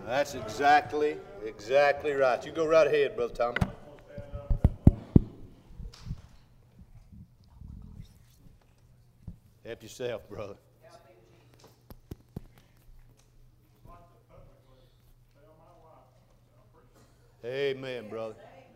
That's exactly right. You go right ahead, Brother Tommy. Help yourself, brother. Amen, brother.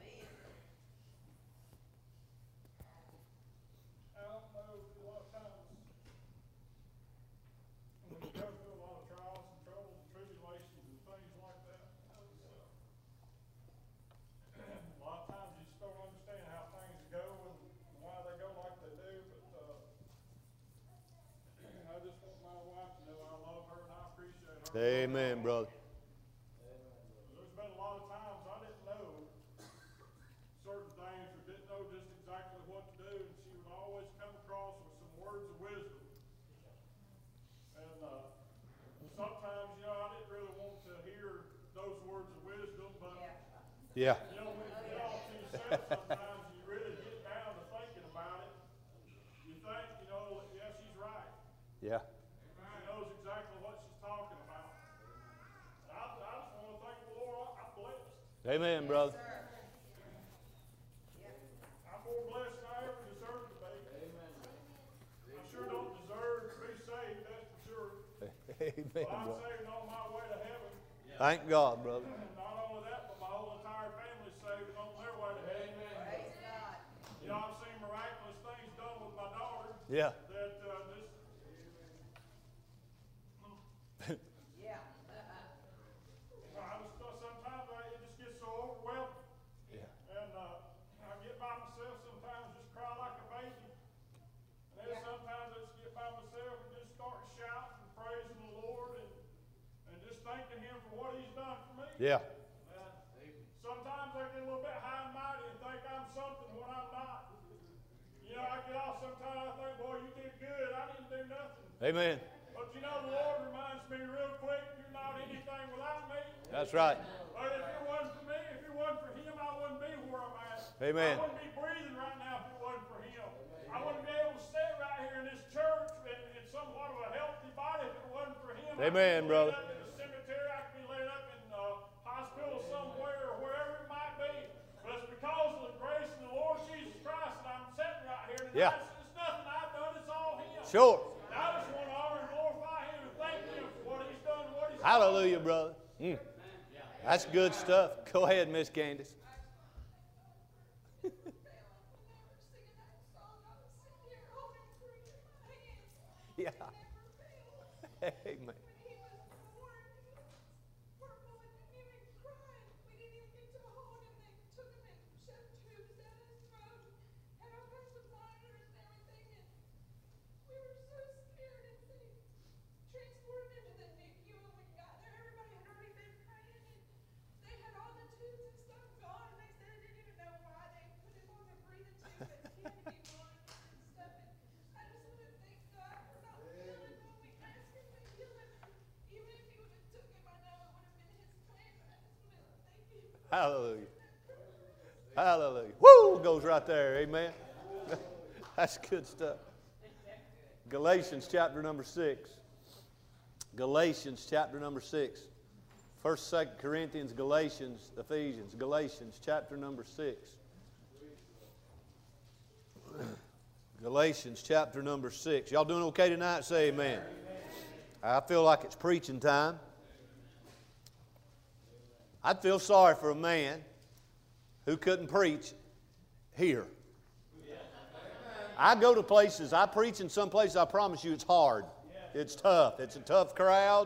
Amen, brother. There's been a lot of times I didn't know certain things or didn't know just exactly what to do, and she would always come across with some words of wisdom. And sometimes, I didn't really want to hear those words of wisdom, but Yeah. When you get off to yourself sometimes, you really get down to thinking about it. You think, yeah, she's right. Yeah. She knows exactly what she's talking about. I just want to thank the Lord. I'm blessed. Amen, brother. I'm more blessed than I ever deserve to be. Amen. I sure don't deserve to be saved, that's for sure. Amen, But I'm brother. saved on my way to heaven. Thank God, brother. And not only that, but my whole entire family's saved and on their way to heaven. Amen. I've seen miraculous things done with my daughter. Yeah. That sometimes it just gets so overwhelming. Yeah. And I get by myself sometimes, just cry like a baby. And then sometimes I just get by myself and just start shouting and praising the Lord and just thanking Him for what He's done for me. Yeah. Sometimes I get a little bit high and mighty and think I'm something when I'm not. I get off sometimes, I think, boy, you did good. I didn't do nothing. Amen. But the Lord reminds me real quick, you're not anything without me. That's right. But if it wasn't for me, if it wasn't for Him, I wouldn't be where I'm at. Amen. I wouldn't be breathing right now if it wasn't for Him. I wouldn't be able to sit right here in this church in somewhat of a healthy body if it wasn't for Him. Amen, brother. I could be laid up in a cemetery, I could be laid up in a hospital somewhere or wherever it might be. But it's because of the grace of the Lord Jesus Christ that I'm sitting right here tonight. Yeah. It's nothing I've done, it's all Him. Sure. And I just want to honor and glorify Him and thank Him for what He's done and what He's Hallelujah, brother. That's good stuff. Go ahead, Miss Candace. Yeah. Amen. Hallelujah. Hallelujah. Woo! Goes right there. Amen. That's good stuff. Galatians chapter number 6. Galatians chapter number 6. 1st, 2nd Corinthians, Galatians, Ephesians. Galatians chapter number 6. Galatians chapter number 6. Y'all doing okay tonight? Say amen. I feel like it's preaching time. I'd feel sorry for a man who couldn't preach here. I go to places, I preach in some places, I promise you it's hard. It's tough. It's a tough crowd.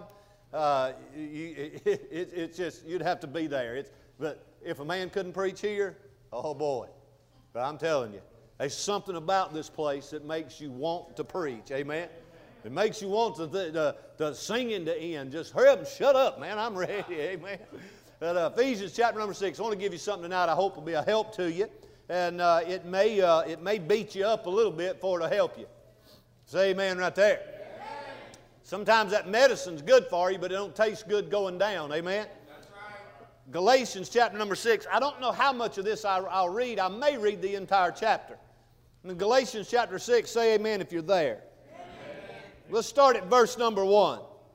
It's just, you'd have to be there. But if a man couldn't preach here, oh boy. But I'm telling you, there's something about this place that makes you want to preach. Amen? It makes you want the singing to end. Just hurry up and shut up, man. I'm ready. Amen? But Ephesians chapter number 6, I want to give you something tonight I hope will be a help to you. And it may beat you up a little bit for it to help you. Say amen right there. Amen. Sometimes that medicine's good for you, but it don't taste good going down. Amen? That's right. Galatians chapter number 6. I don't know how much of this I'll read. I may read the entire chapter. In Galatians chapter 6, say amen if you're there. Amen. Let's start at verse number 1.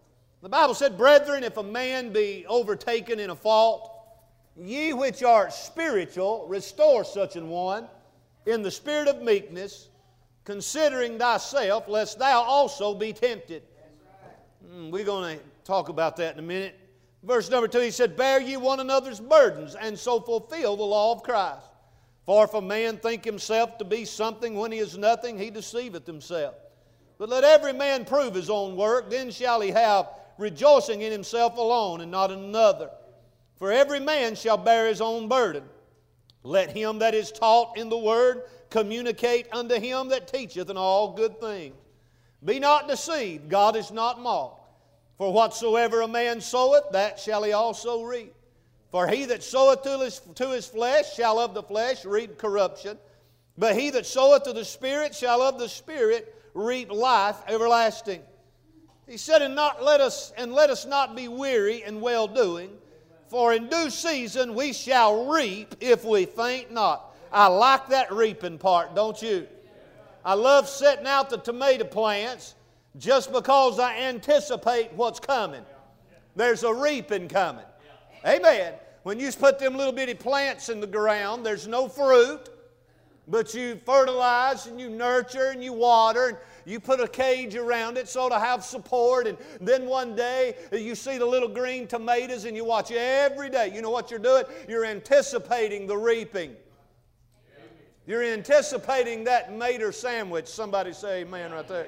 The Bible said, brethren, if a man be overtaken in a fault, ye which are spiritual, restore such an one in the spirit of meekness, considering thyself, lest thou also be tempted. We're going to talk about that in a minute. Verse number 2, he said, bear ye one another's burdens, and so fulfill the law of Christ. For if a man think himself to be something when he is nothing, he deceiveth himself. But let every man prove his own work, then shall he have rejoicing in himself alone, and not in another. For every man shall bear his own burden. Let him that is taught in the word communicate unto him that teacheth in all good things. Be not deceived, God is not mocked. For whatsoever a man soweth, that shall he also reap. For he that soweth to his flesh shall of the flesh reap corruption. But he that soweth to the Spirit shall of the Spirit reap life everlasting. He said, and let us not be weary in well-doing, for in due season we shall reap if we faint not. I like that reaping part, don't you? I love setting out the tomato plants just because I anticipate what's coming. There's a reaping coming. Amen. When you put them little bitty plants in the ground, there's no fruit, but you fertilize and you nurture and you water and you put a cage around it so to have support, and then one day you see the little green tomatoes and you watch every day. You know what you're doing? You're anticipating the reaping. You're anticipating that mater sandwich. Somebody say amen right there.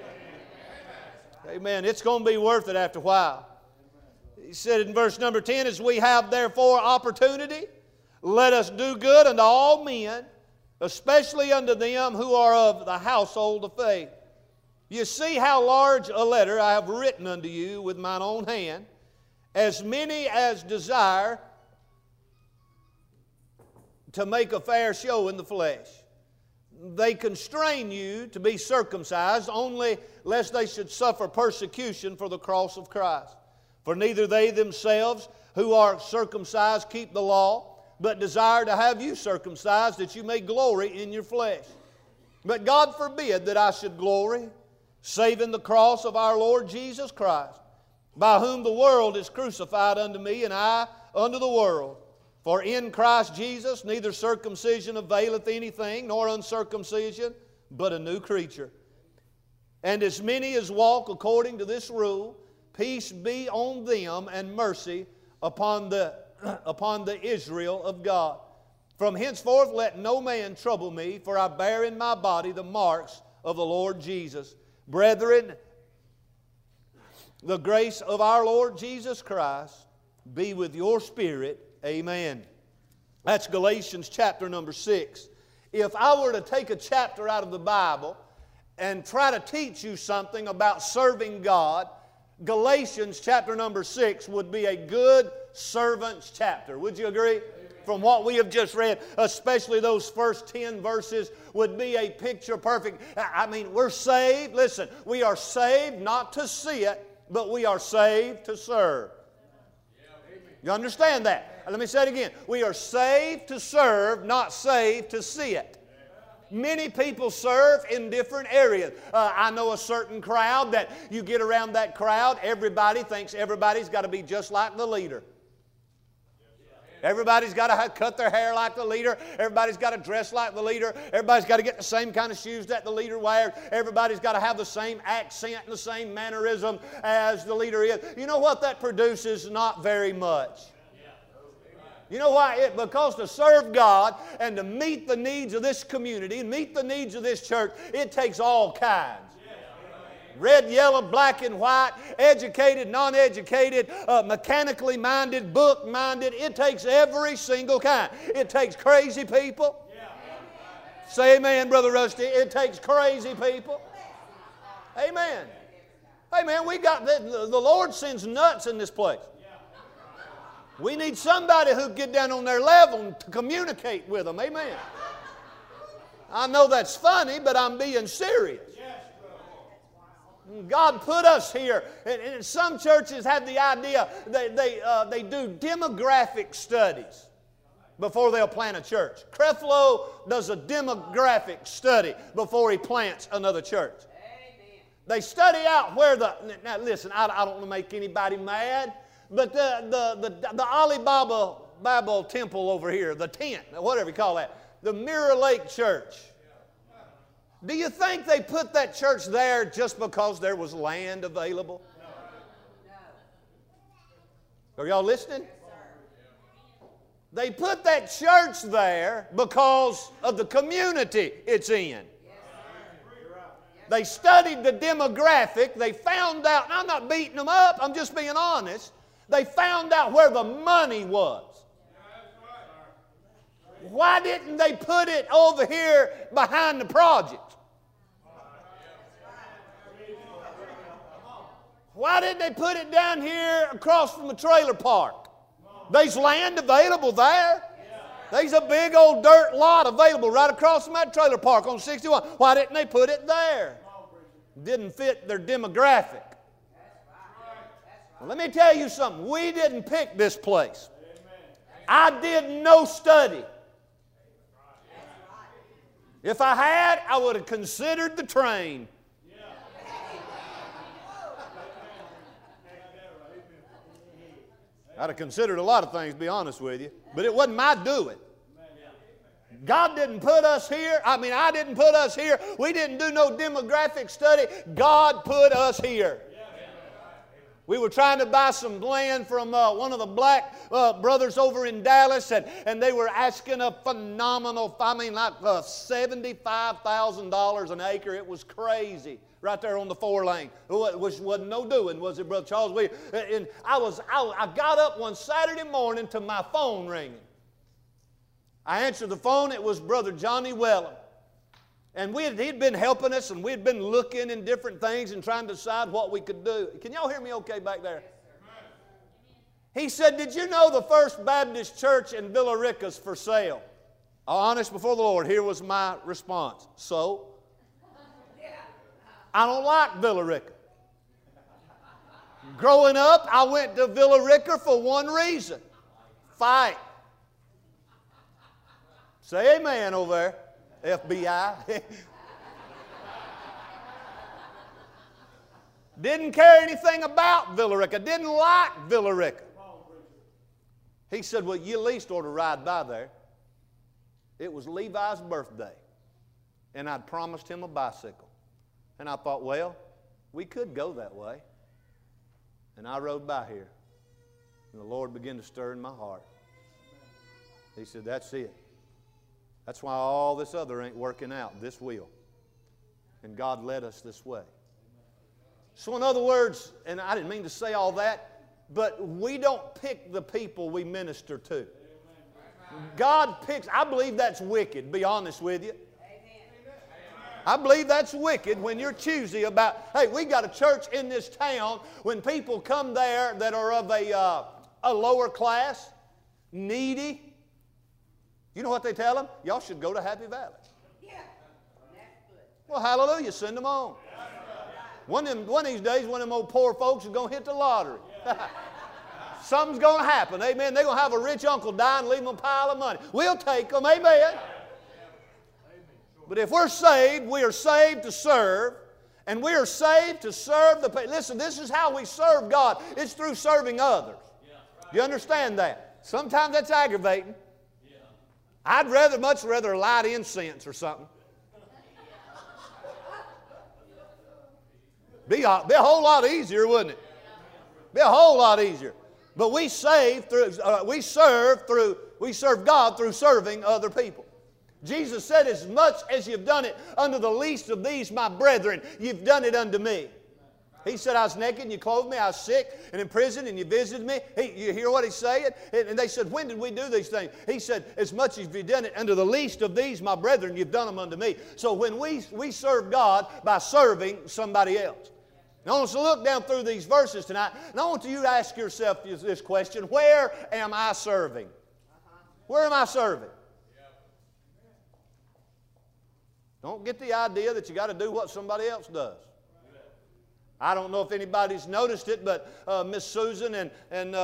Amen. It's going to be worth it after a while. He said in verse number 10, as we have therefore opportunity, let us do good unto all men, especially unto them who are of the household of faith. You see how large a letter I have written unto you with mine own hand, as many as desire to make a fair show in the flesh. They constrain you to be circumcised, only lest they should suffer persecution for the cross of Christ. For neither they themselves who are circumcised keep the law, but desire to have you circumcised, that you may glory in your flesh. But God forbid that I should glory, save in the cross of our Lord Jesus Christ, by whom the world is crucified unto me, and I unto the world. For in Christ Jesus neither circumcision availeth anything, nor uncircumcision, but a new creature. And as many as walk according to this rule, peace be on them, and mercy upon the Israel of God. From henceforth let no man trouble me, for I bear in my body the marks of the Lord Jesus. Brethren, the grace of our Lord Jesus Christ be with your spirit. Amen. That's Galatians chapter number 6. If I were to take a chapter out of the Bible and try to teach you something about serving God, Galatians chapter number 6 would be a good servant's chapter. Would you agree? From what we have just read, especially those first 10 verses, would be a picture perfect. I mean, we're saved. Listen, we are saved not to see it, but we are saved to serve. You understand that? Let me say it again. We are saved to serve, not saved to see it. Many people serve in different areas. I know a certain crowd that you get around that crowd, everybody thinks everybody's got to be just like the leader. Everybody's got to cut their hair like the leader. Everybody's got to dress like the leader. Everybody's got to get the same kind of shoes that the leader wears. Everybody's got to have the same accent and the same mannerism as the leader is. You know what that produces? Not very much. You know why? Because to serve God and to meet the needs of this community and meet the needs of this church, it takes all kinds. Red, yellow, black, and white, educated, non-educated, mechanically minded, book-minded. It takes every single kind. It takes crazy people. Say amen, Brother Rusty. It takes crazy people. Amen. Amen. We got the Lord sends nuts in this place. We need somebody who get down on their level to communicate with them. Amen. I know that's funny, but I'm being serious. God put us here. And some churches have the idea they do demographic studies before they'll plant a church. Creflo does a demographic study before he plants another church. They study out where now listen, I don't want to make anybody mad, but the Ali Baba temple over here, the tent, whatever you call that, the Mirror Lake Church. Do you think they put that church there just because there was land available? Are y'all listening? They put that church there because of the community it's in. They studied the demographic. They found out, and I'm not beating them up, I'm just being honest. They found out where the money was. Why didn't they put it over here behind the project? Why didn't they put it down here across from the trailer park? There's land available there. There's a big old dirt lot available right across from that trailer park on 61. Why didn't they put it there? Didn't fit their demographic. Well, let me tell you something. We didn't pick this place. I did no study. If I had, I would have considered the train. I'd have considered a lot of things, to be honest with you. But it wasn't my doing. God didn't put us here. I didn't put us here. We didn't do no demographic study. God put us here. We were trying to buy some land from one of the black brothers over in Dallas, and they were asking a phenomenal, like $75,000 an acre. It was crazy. Right there on the 4-lane. Which wasn't no doing, was it, Brother Charles? And I got up one Saturday morning to my phone ringing. I answered the phone. It was Brother Johnny Wellham. And he'd been helping us, and we'd been looking in different things and trying to decide what we could do. Can y'all hear me okay back there? He said, did you know the First Baptist Church in Villa Rica's for sale? Honest before the Lord, here was my response. So? I don't like Villa Rica. Growing up, I went to Villa Rica for one reason. Fight. Say amen over there, FBI. Didn't care anything about Villa Rica. Didn't like Villa Rica. He said, well, you at least ought to ride by there. It was Levi's birthday, and I'd promised him a bicycle. And I thought, well, we could go that way. And I rode by here. And the Lord began to stir in my heart. He said, that's it. That's why all this other ain't working out. This will. And God led us this way. So in other words, and I didn't mean to say all that, but we don't pick the people we minister to. God picks. I believe that's wicked, to be honest with you. I believe that's wicked when you're choosy about, hey, we got a church in this town. When people come there that are of a lower class, needy, you know what they tell them? Y'all should go to Happy Valley. Well, hallelujah, send them on. One of these days, one of them old poor folks is going to hit the lottery. Something's going to happen, amen. They're going to have a rich uncle die and leave them a pile of money. We'll take them, amen. But if we're saved, we are saved to serve, and we are saved to serve the people. Listen, this is how we serve God. It's through serving others. Do you understand that? Sometimes that's aggravating. I'd much rather light incense or something. Be a whole lot easier, wouldn't it? Be a whole lot easier. But we serve God through serving other people. Jesus said, as much as you've done it unto the least of these, my brethren, you've done it unto me. He said, I was naked and you clothed me. I was sick and in prison and you visited me. You hear what he's saying? And they said, when did we do these things? He said, as much as you've done it unto the least of these, my brethren, you've done them unto me. So when we serve God by serving somebody else. Now I want us to look down through these verses tonight, and I want you to ask yourself this question: where am I serving? Where am I serving? Don't get the idea that you got to do what somebody else does. I don't know if anybody's noticed it, but Miss Susan and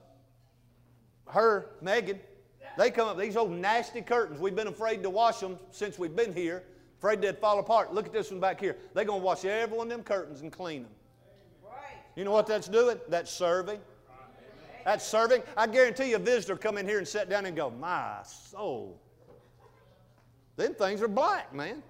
her, Megan, they come up, these old nasty curtains. We've been afraid to wash them since we've been here. Afraid they'd fall apart. Look at this one back here. They're going to wash every one of them curtains and clean them. You know what that's doing? That's serving. That's serving. I guarantee you a visitor come in here and sit down and go, my soul. Them things are black, man.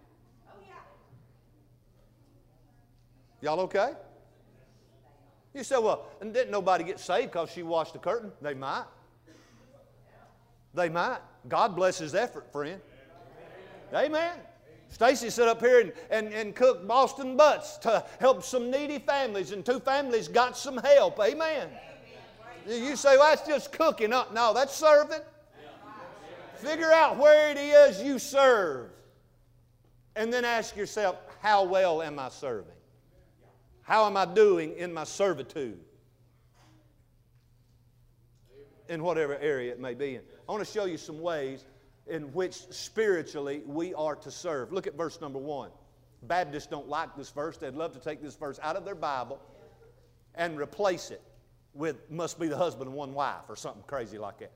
Y'all okay? You say, well, and didn't nobody get saved because she washed the curtain? They might. They might. God bless his effort, friend. Amen. Stacy sat up here and cooked Boston butts to help some needy families, and 2 families got some help. Amen. You say, well, that's just cooking. No, that's serving. Figure out where it is you serve. And then ask yourself, how well am I serving? How am I doing in my servitude? In whatever area it may be in. I want to show you some ways in which spiritually we are to serve. Look at verse number 1. Baptists don't like this verse. They'd love to take this verse out of their Bible and replace it with must be the husband and one wife or something crazy like that.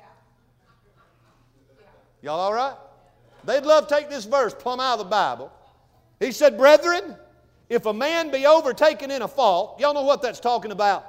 Y'all all right? They'd love to take this verse plumb out of the Bible. He said, brethren, if a man be overtaken in a fault, y'all know what that's talking about?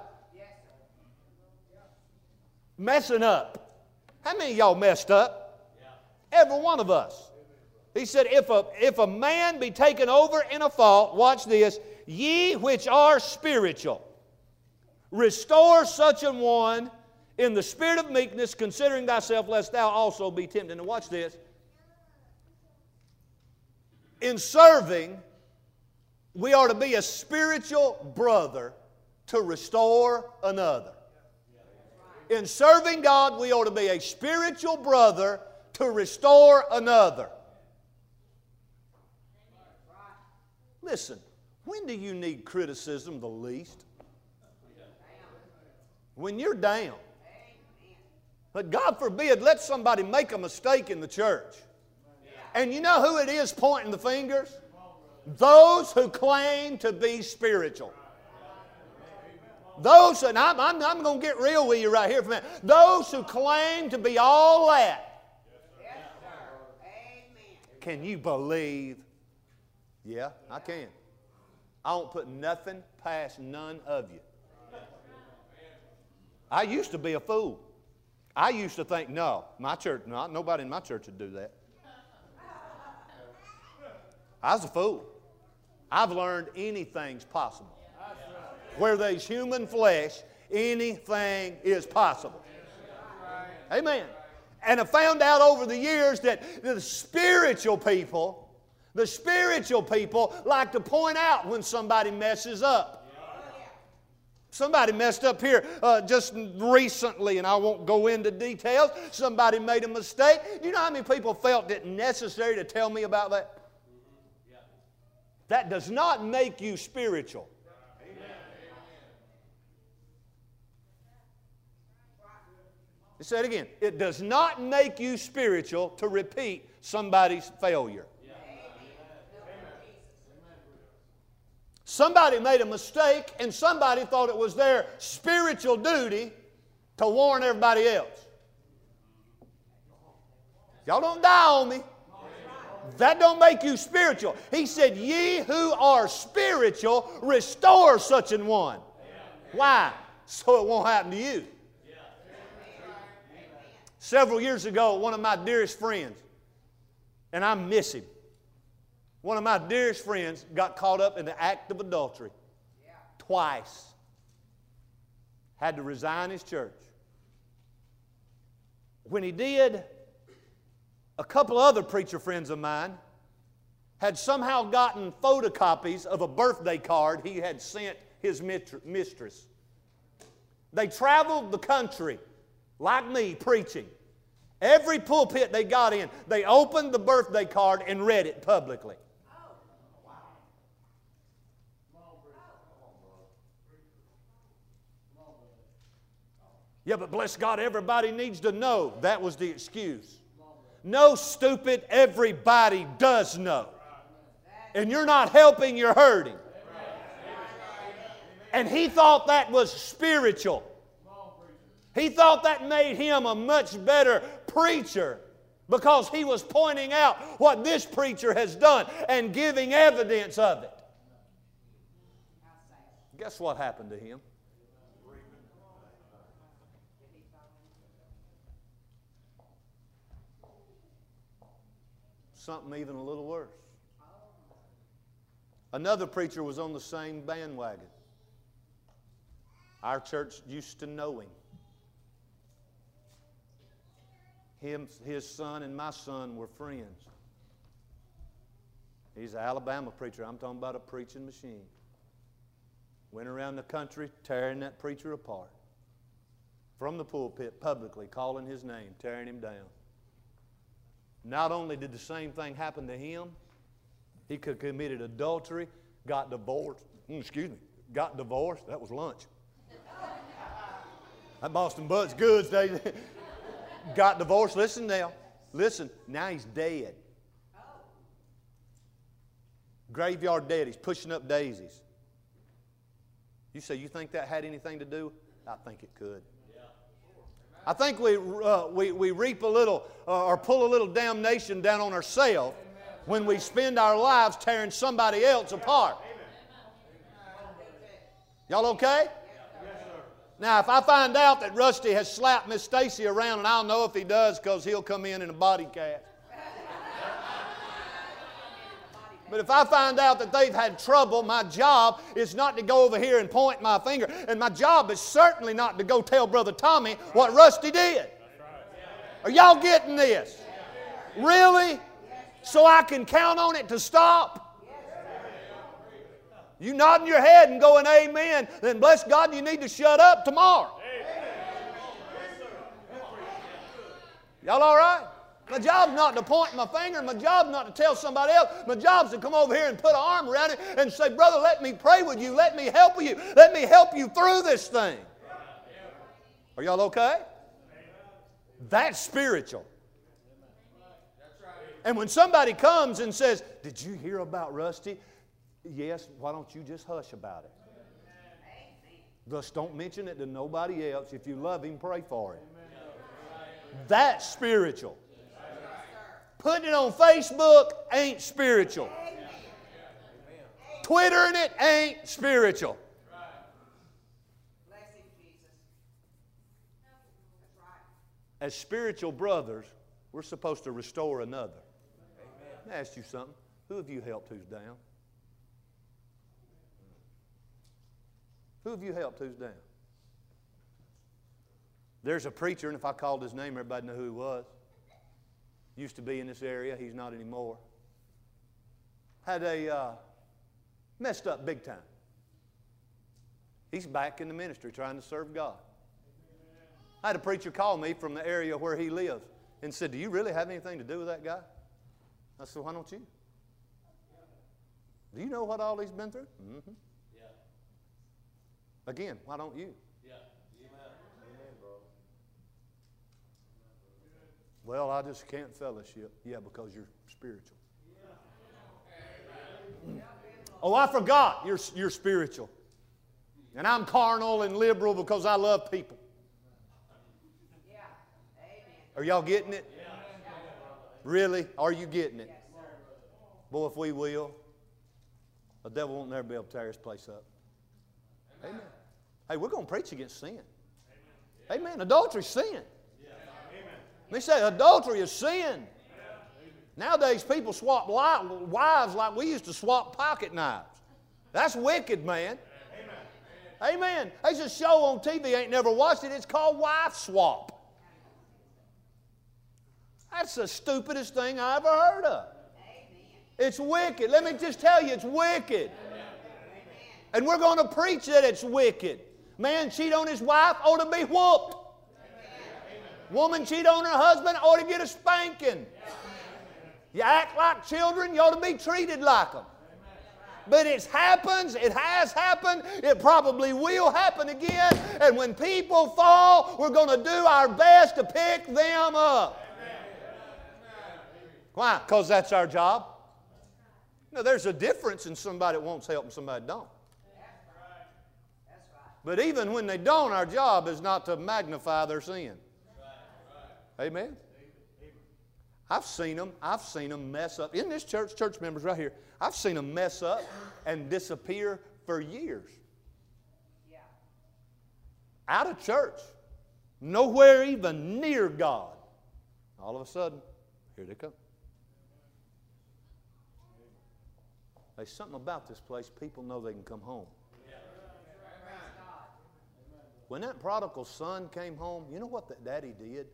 Messing up. How many of y'all messed up? Every one of us. He said, if a man be taken over in a fault, watch this, ye which are spiritual, restore such an one in the spirit of meekness, considering thyself, lest thou also be tempted. And watch this. In serving, we are to be a spiritual brother to restore another. In serving God, we ought to be a spiritual brother to restore another. Listen, when do you need criticism the least? When you're down. But God forbid, let somebody make a mistake in the church. And you know who it is pointing the fingers? Those who claim to be spiritual. Those, and I'm going to get real with you right here for a minute. Those who claim to be all that. Can you believe? Yeah, I can. I won't put nothing past none of you. I used to be a fool. I used to think, no, my church, nobody in my church would do that. I was a fool. I've learned anything's possible. Where there's human flesh, anything is possible. Amen. And I found out over the years that the spiritual people like to point out when somebody messes up. Somebody messed up here just recently, and I won't go into details. Somebody made a mistake. You know how many people felt it necessary to tell me about that? That does not make you spiritual. Say it again. It does not make you spiritual to repeat somebody's failure. Somebody made a mistake, and somebody thought it was their spiritual duty to warn everybody else. Y'all don't die on me. That don't make you spiritual. He said, ye who are spiritual, restore such an one. Why? So it won't happen to you. Several years ago, one of my dearest friends, and I miss him, one of my dearest friends got caught up in the act of adultery. Twice. Had to resign his church. When he did, a couple other preacher friends of mine had somehow gotten photocopies of a birthday card he had sent his mistress. They traveled the country, like me, preaching. Every pulpit they got in, they opened the birthday card and read it publicly. Yeah, but bless God, everybody needs to know. That was the excuse. No, stupid, everybody does know. And you're not helping, you're hurting. And he thought that was spiritual. He thought that made him a much better preacher because he was pointing out what this preacher has done and giving evidence of it. Guess what happened to him? Something even a little worse. Another preacher was on the same bandwagon. Our church used to know him. His son and my son were friends. He's an Alabama preacher. I'm talking about a preaching machine. Went around the country tearing that preacher apart. From the pulpit, publicly calling his name, tearing him down. Not only did the same thing happen to him, he committed adultery, got divorced. Got divorced. That was lunch. That Boston Butt's good, Dave. Got divorced. Listen now. Listen. Now he's dead. Graveyard dead. He's pushing up daisies. You say, you think that had anything to do? I think it could. I think we reap a little or pull a little damnation down on ourselves when we spend our lives tearing somebody else apart. Y'all okay? Now, if I find out that Rusty has slapped Miss Stacy around, and I'll know if he does because he'll come in a body cast. But if I find out that they've had trouble, my job is not to go over here and point my finger. And my job is certainly not to go tell Brother Tommy what Rusty did. Are y'all getting this? Really? So I can count on it to stop? You nodding your head and going amen, then bless God, you need to shut up tomorrow. Y'all all right? My job's not to point my finger. My job's not to tell somebody else. My job's to come over here and put an arm around it and say, brother, let me pray with you. Let me help you. Let me help you through this thing. Are y'all okay? That's spiritual. And when somebody comes and says, did you hear about Rusty? Yes, why don't you just hush about it? Just don't mention it to nobody else. If you love him, pray for him. That's spiritual. Putting it on Facebook ain't spiritual. Twittering it ain't spiritual. As spiritual brothers, we're supposed to restore another. Let me ask you something. Who have you helped who's down? Who have you helped who's down? There's a preacher, and if I called his name, everybody know who he was. Used to be in this area. He's not anymore. Had a messed up big time. He's back in the ministry trying to serve God. I had a preacher call me from the area where he lives and said, do you really have anything to do with that guy? I said, why don't you? Do you know what all he's been through? Mm-hmm. Yeah. Again, why don't you? Yeah. Amen, bro. Well, I just can't fellowship. Yeah, because you're spiritual. Oh, I forgot. You're spiritual. And I'm carnal and liberal because I love people. Are y'all getting it? Really? Are you getting it? Boy, if we will, the devil won't never be able to tear this place up. Amen. Hey, we're going to preach against sin. Amen. Adultery is sin. They say adultery is sin. Nowadays, people swap wives like we used to swap pocket knives. That's wicked, man. Amen. There's a show on TV, ain't never watched it. It's called Wife Swap. That's the stupidest thing I ever heard of. It's wicked. Let me just tell you, it's wicked. And we're going to preach that it's wicked. Man cheat on his wife ought to be whooped. Woman cheat on her husband ought to get a spanking. You act like children, you ought to be treated like them. But it happens, it has happened, it probably will happen again. And when people fall, we're going to do our best to pick them up. Why? Because that's our job. No, there's a difference in somebody that wants help and somebody that don't. But even when they don't, our job is not to magnify their sin. Amen? I've seen them mess up. In this church members right here, I've seen them mess up and disappear for years. Yeah. Out of church. Nowhere even near God. All of a sudden, here they come. There's something about this place, people know they can come home. When that prodigal son came home, you know what that daddy did?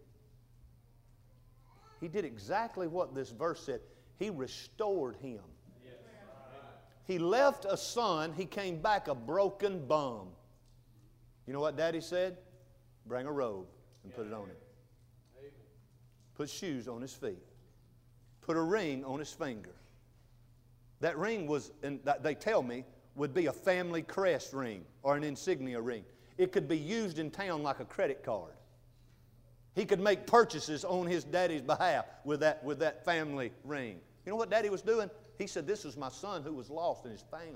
He did exactly what this verse said. He restored him. He left a son, he came back a broken bum. You know what daddy said? Bring a robe and put it on him. Put shoes on his feet. Put a ring on his finger. That ring was, they tell me, would be a family crest ring or an insignia ring. It could be used in town like a credit card. He could make purchases on his daddy's behalf with that family ring. You know what daddy was doing? He said, this is my son who was lost and is found.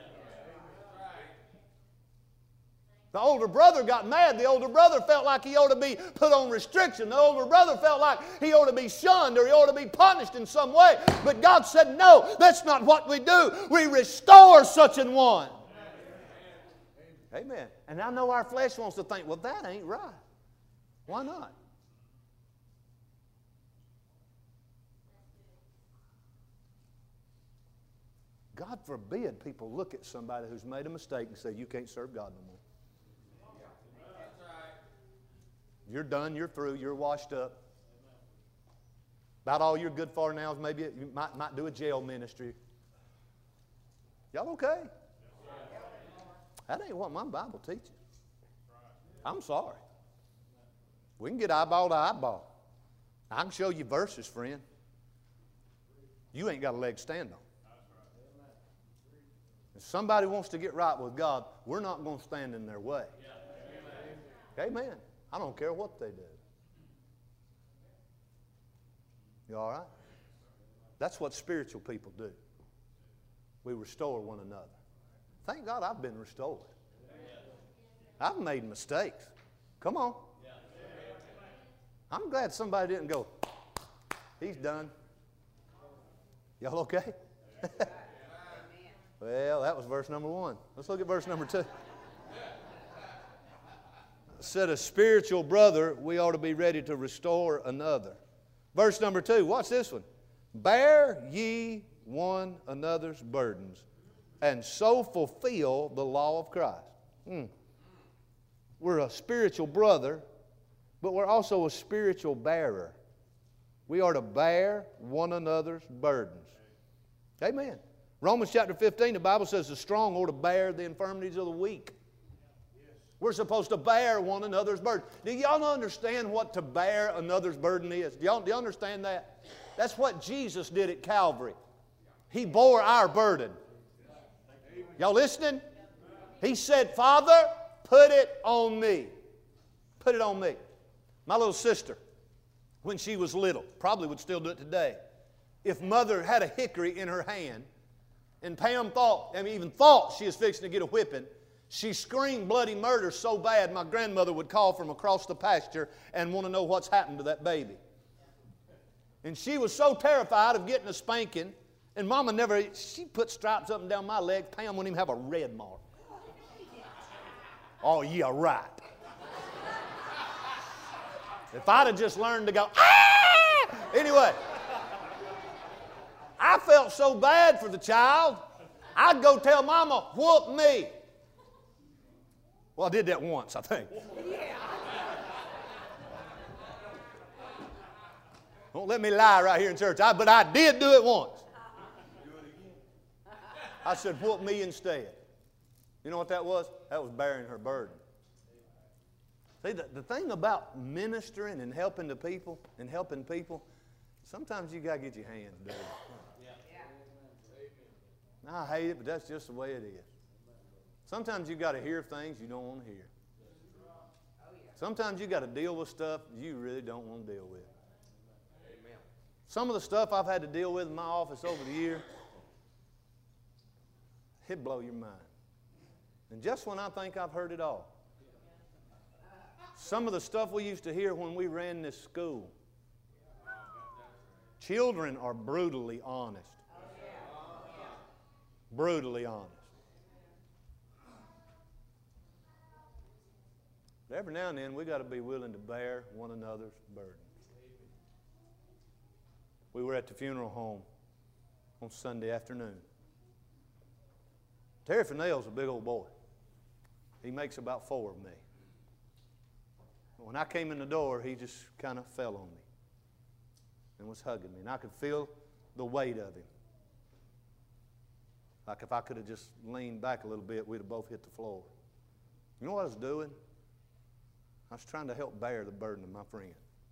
The older brother got mad. The older brother felt like he ought to be put on restriction. The older brother felt like he ought to be shunned or he ought to be punished in some way. But God said, no, that's not what we do. We restore such an one. Amen. And I know our flesh wants to think, well, that ain't right. Why not? God forbid people look at somebody who's made a mistake and say, you can't serve God no more. You're done, you're through, you're washed up. About all you're good for now is maybe you might do a jail ministry. Y'all okay? That ain't what my Bible teaches. I'm sorry. We can get eyeball to eyeball. I can show you verses, friend. You ain't got a leg to stand on. If somebody wants to get right with God, we're not going to stand in their way. Amen. I don't care what they do. You all right? That's what spiritual people do. We restore one another. Thank God I've been restored. I've made mistakes. Come on. I'm glad somebody didn't go, he's done. Y'all okay? Well, that was verse number 1. Let's look at verse number 2. Said a spiritual brother, we ought to be ready to restore another. Verse number 2, watch this one. Bear ye one another's burdens, and so fulfill the law of Christ. We're a spiritual brother, but we're also a spiritual bearer. We are to bear one another's burdens. Amen. Romans chapter 15, the Bible says the strong ought to bear the infirmities of the weak. We're supposed to bear one another's burden. Do y'all understand what to bear another's burden is? Do you understand that? That's what Jesus did at Calvary. He bore our burden. Y'all listening? He said, Father, put it on me. Put it on me. My little sister, when she was little, probably would still do it today. If mother had a hickory in her hand, and Pam even thought she was fixing to get a whipping, she screamed bloody murder so bad my grandmother would call from across the pasture and want to know what's happened to that baby. And she was so terrified of getting a spanking, and Mama she put stripes up and down my leg. Pam wouldn't even have a red mark. Oh, yeah, right. If I'd have just learned to go, ah! Anyway, I felt so bad for the child, I'd go tell Mama, whoop me. Well, I did that once, I think. Don't let me lie right here in church. But I did do it once. I said, whoop me instead. You know what that was? That was bearing her burden. See, the thing about ministering and helping the people sometimes you got to get your hands dirty. I hate it, but that's just the way it is. Sometimes you got to hear things you don't want to hear. Sometimes you got to deal with stuff you really don't want to deal with. Some of the stuff I've had to deal with in my office over the year, it'd blow your mind. And just when I think I've heard it all, some of the stuff we used to hear when we ran this school. Children are brutally honest. Brutally honest. But every now and then we got to be willing to bear one another's burdens. We were at the funeral home on Sunday afternoon. Terry Fennell's a big old boy. He makes about 4 of me. When I came in the door, he just kind of fell on me and was hugging me. And I could feel the weight of him. Like if I could have just leaned back a little bit, we'd have both hit the floor. You know what I was doing? I was trying to help bear the burden of my friend.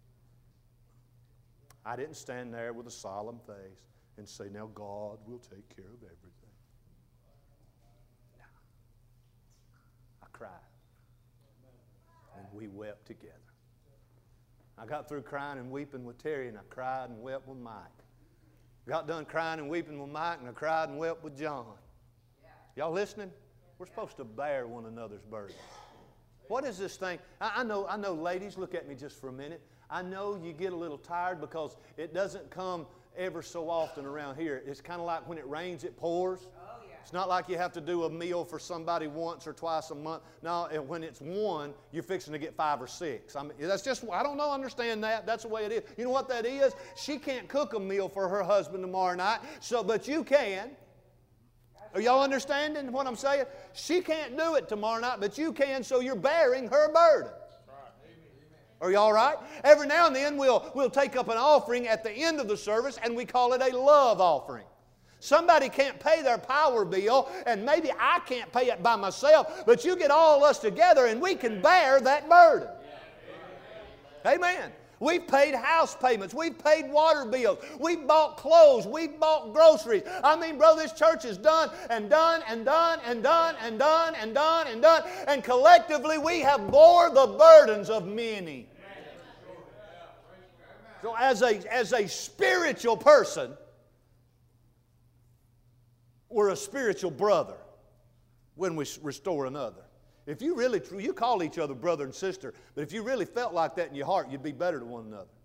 I didn't stand there with a solemn face and say, now God will take care of everything. No. I cried. And we wept together. I got through crying and weeping with Terry, and I cried and wept with Mike. Got done crying and weeping with Mike, and I cried and wept with John. Y'all listening? We're supposed to bear one another's burdens. What is this thing? I know, ladies, look at me just for a minute. I know you get a little tired because it doesn't come ever so often around here. It's kind of like when it rains, it pours. Oh, yeah. It's not like you have to do a meal for somebody once or twice a month. No, when it's one, you're fixing to get 5 or 6. I mean, that's just, I don't know, understand that. That's the way it is. You know what that is? She can't cook a meal for her husband tomorrow night, but you can. Are y'all understanding what I'm saying? She can't do it tomorrow night, but you can, so you're bearing her burden. Are you all right? Every now and then we'll take up an offering at the end of the service, and we call it a love offering. Somebody can't pay their power bill, and maybe I can't pay it by myself, but you get all of us together, and we can bear that burden. Amen. We've paid house payments. We've paid water bills. We've bought clothes. We've bought groceries. I mean, bro, this church is done and done and done and done and done and done and done. And collectively, we have bore the burdens of many. So as a spiritual person, we're a spiritual brother when we restore another. If you really, you call each other brother and sister, but if you really felt like that in your heart, you'd be better to one another.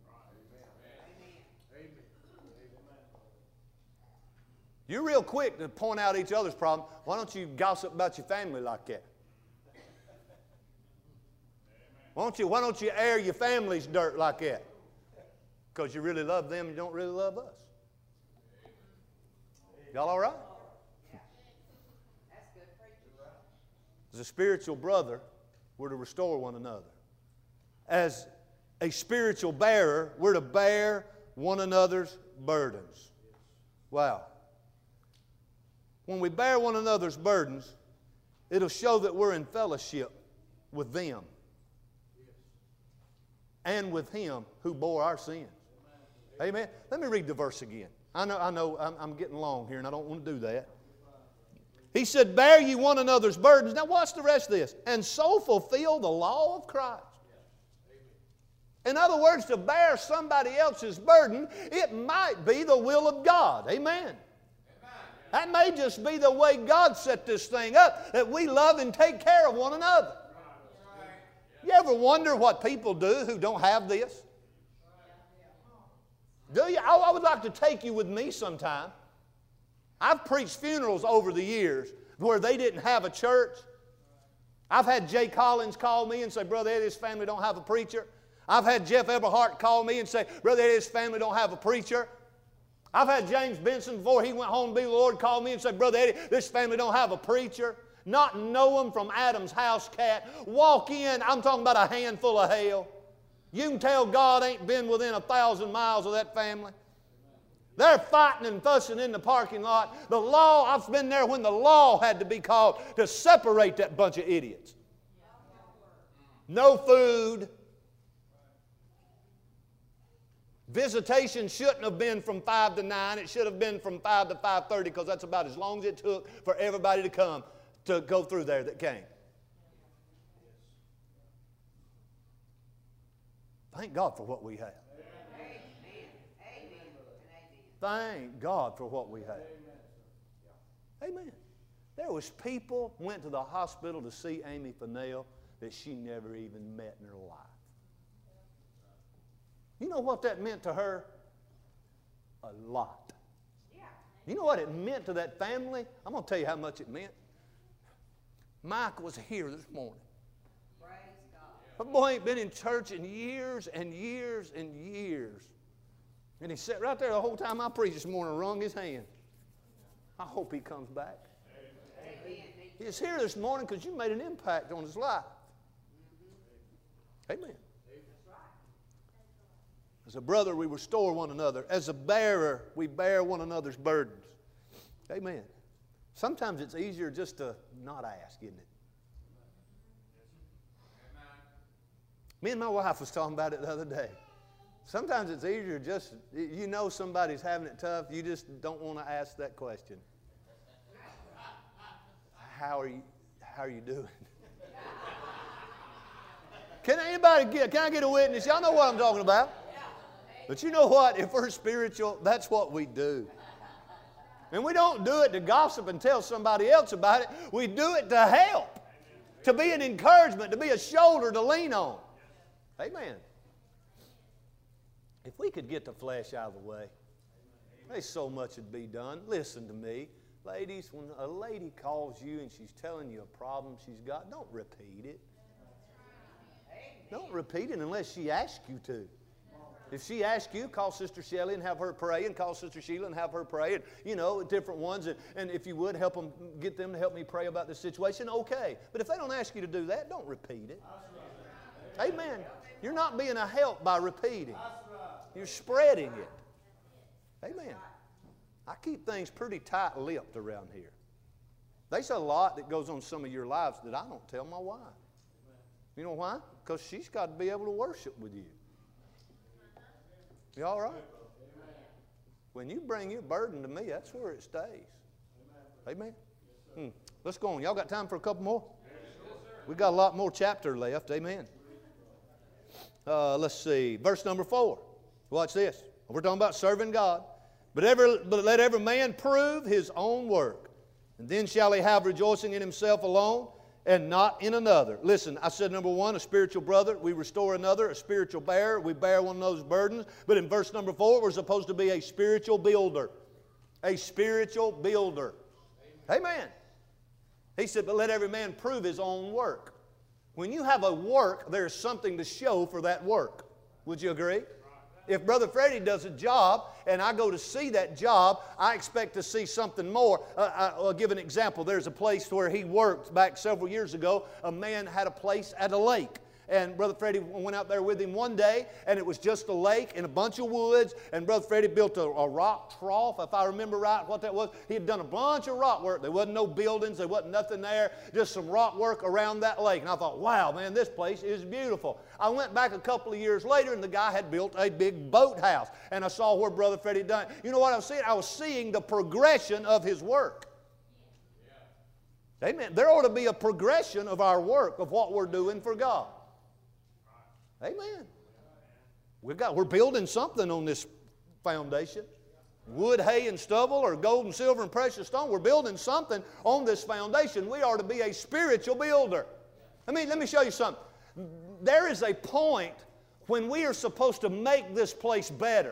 You're real quick to point out each other's problem. Why don't you gossip about your family like that? Why don't you air your family's dirt like that? Because you really love them and you don't really love us. Y'all all right? As a spiritual brother, we're to restore one another. As a spiritual bearer, we're to bear one another's burdens. Wow. When we bear one another's burdens, it'll show that we're in fellowship with them and with Him who bore our sins. Amen. Let me read the verse again. I know I'm getting long here, and I don't want to do that. He said, bear ye one another's burdens. Now watch the rest of this. And so fulfill the law of Christ. In other words, to bear somebody else's burden, it might be the will of God. Amen. That may just be the way God set this thing up, that we love and take care of one another. You ever wonder what people do who don't have this? Do you? I would like to take you with me sometime. I've preached funerals over the years where they didn't have a church. I've had Jay Collins call me and say, Brother Eddie, his family don't have a preacher. I've had Jeff Eberhardt call me and say, Brother Eddie, his family don't have a preacher. I've had James Benson, before he went home to be with the Lord, call me and say, Brother Eddie, this family don't have a preacher. Not know him from Adam's house cat. Walk in, I'm talking about a handful of hell. You can tell God ain't been within 1,000 miles of that family. They're fighting and fussing in the parking lot. The law, I've been there when the law had to be called to separate that bunch of idiots. No food. Visitation shouldn't have been from 5 to 9. It should have been from 5 to 5:30 because that's about as long as it took for everybody to come to go through there that came. Thank God for what we have. Thank God for what we have. Amen. There was people went to the hospital to see Amy Fennell that she never even met in her life. You know what that meant to her? a lot. You know what it meant to that family? I'm going to tell you how much it meant. Mike was here this morning. My boy ain't been in church in years and years and years. And he sat right there the whole time I preached this morning and wrung his hand. I hope he comes back. He's here this morning because you made an impact on his life. Amen. As a brother, we restore one another. As a bearer, we bear one another's burdens. Amen. Sometimes it's easier just to not ask, isn't it? Me and my wife was talking about it the other day. Sometimes it's easier just, you know somebody's having it tough, you just don't want to ask that question. How are you doing? Can I get a witness? Y'all know what I'm talking about. But you know what? If we're spiritual, that's what we do. And we don't do it to gossip and tell somebody else about it. We do it to help, to be an encouragement, to be a shoulder to lean on. Amen. If we could get the flesh out of the way, there's so much would be done. Listen to me. Ladies, when a lady calls you and she's telling you a problem she's got, don't repeat it. Don't repeat it unless she asks you to. If she asks you, call Sister Shelley and have her pray, and call Sister Sheila and have her pray, and, you know, different ones. And if you would, get them to help me pray about this situation, okay. But if they don't ask you to do that, don't repeat it. Amen. You're not being a help by repeating. You're spreading it. Amen. I keep things pretty tight-lipped around here. There's a lot that goes on in some of your lives that I don't tell my wife. You know why? Because she's got to be able to worship with you. You all right? When you bring your burden to me, that's where it stays. Amen? Let's go on. Y'all got time for a couple more? We got a lot more chapter left. Amen. Let's see. Verse number 4. Watch this. We're talking about serving God. But let every man prove his own work, and then shall he have rejoicing in himself alone and not in another. Listen, I said number 1, a spiritual brother. We restore another, a spiritual bearer. We bear one of those burdens. But in verse number 4, we're supposed to be a spiritual builder. A spiritual builder. Amen. He said, but let every man prove his own work. When you have a work, there's something to show for that work. Would you agree? If Brother Freddie does a job and I go to see that job, I expect to see something more. I'll give an example. There's a place where he worked back several years ago. A man had a place at a lake. And Brother Freddie went out there with him one day, and it was just a lake and a bunch of woods. And Brother Freddie built a rock trough, if I remember right what that was. He had done a bunch of rock work. There wasn't no buildings. There wasn't nothing there. Just some rock work around that lake. And I thought, wow, man, this place is beautiful. I went back a couple of years later, and the guy had built a big boathouse. And I saw where Brother Freddie done it. You know what I was seeing? I was seeing the progression of his work. Amen. There ought to be a progression of our work, of what we're doing for God. Amen. We're building something on this foundation. Wood, hay, and stubble, or gold and silver and precious stone. We're building something on this foundation. We are to be a spiritual builder. Let me show you something. There is a point when we are supposed to make this place better.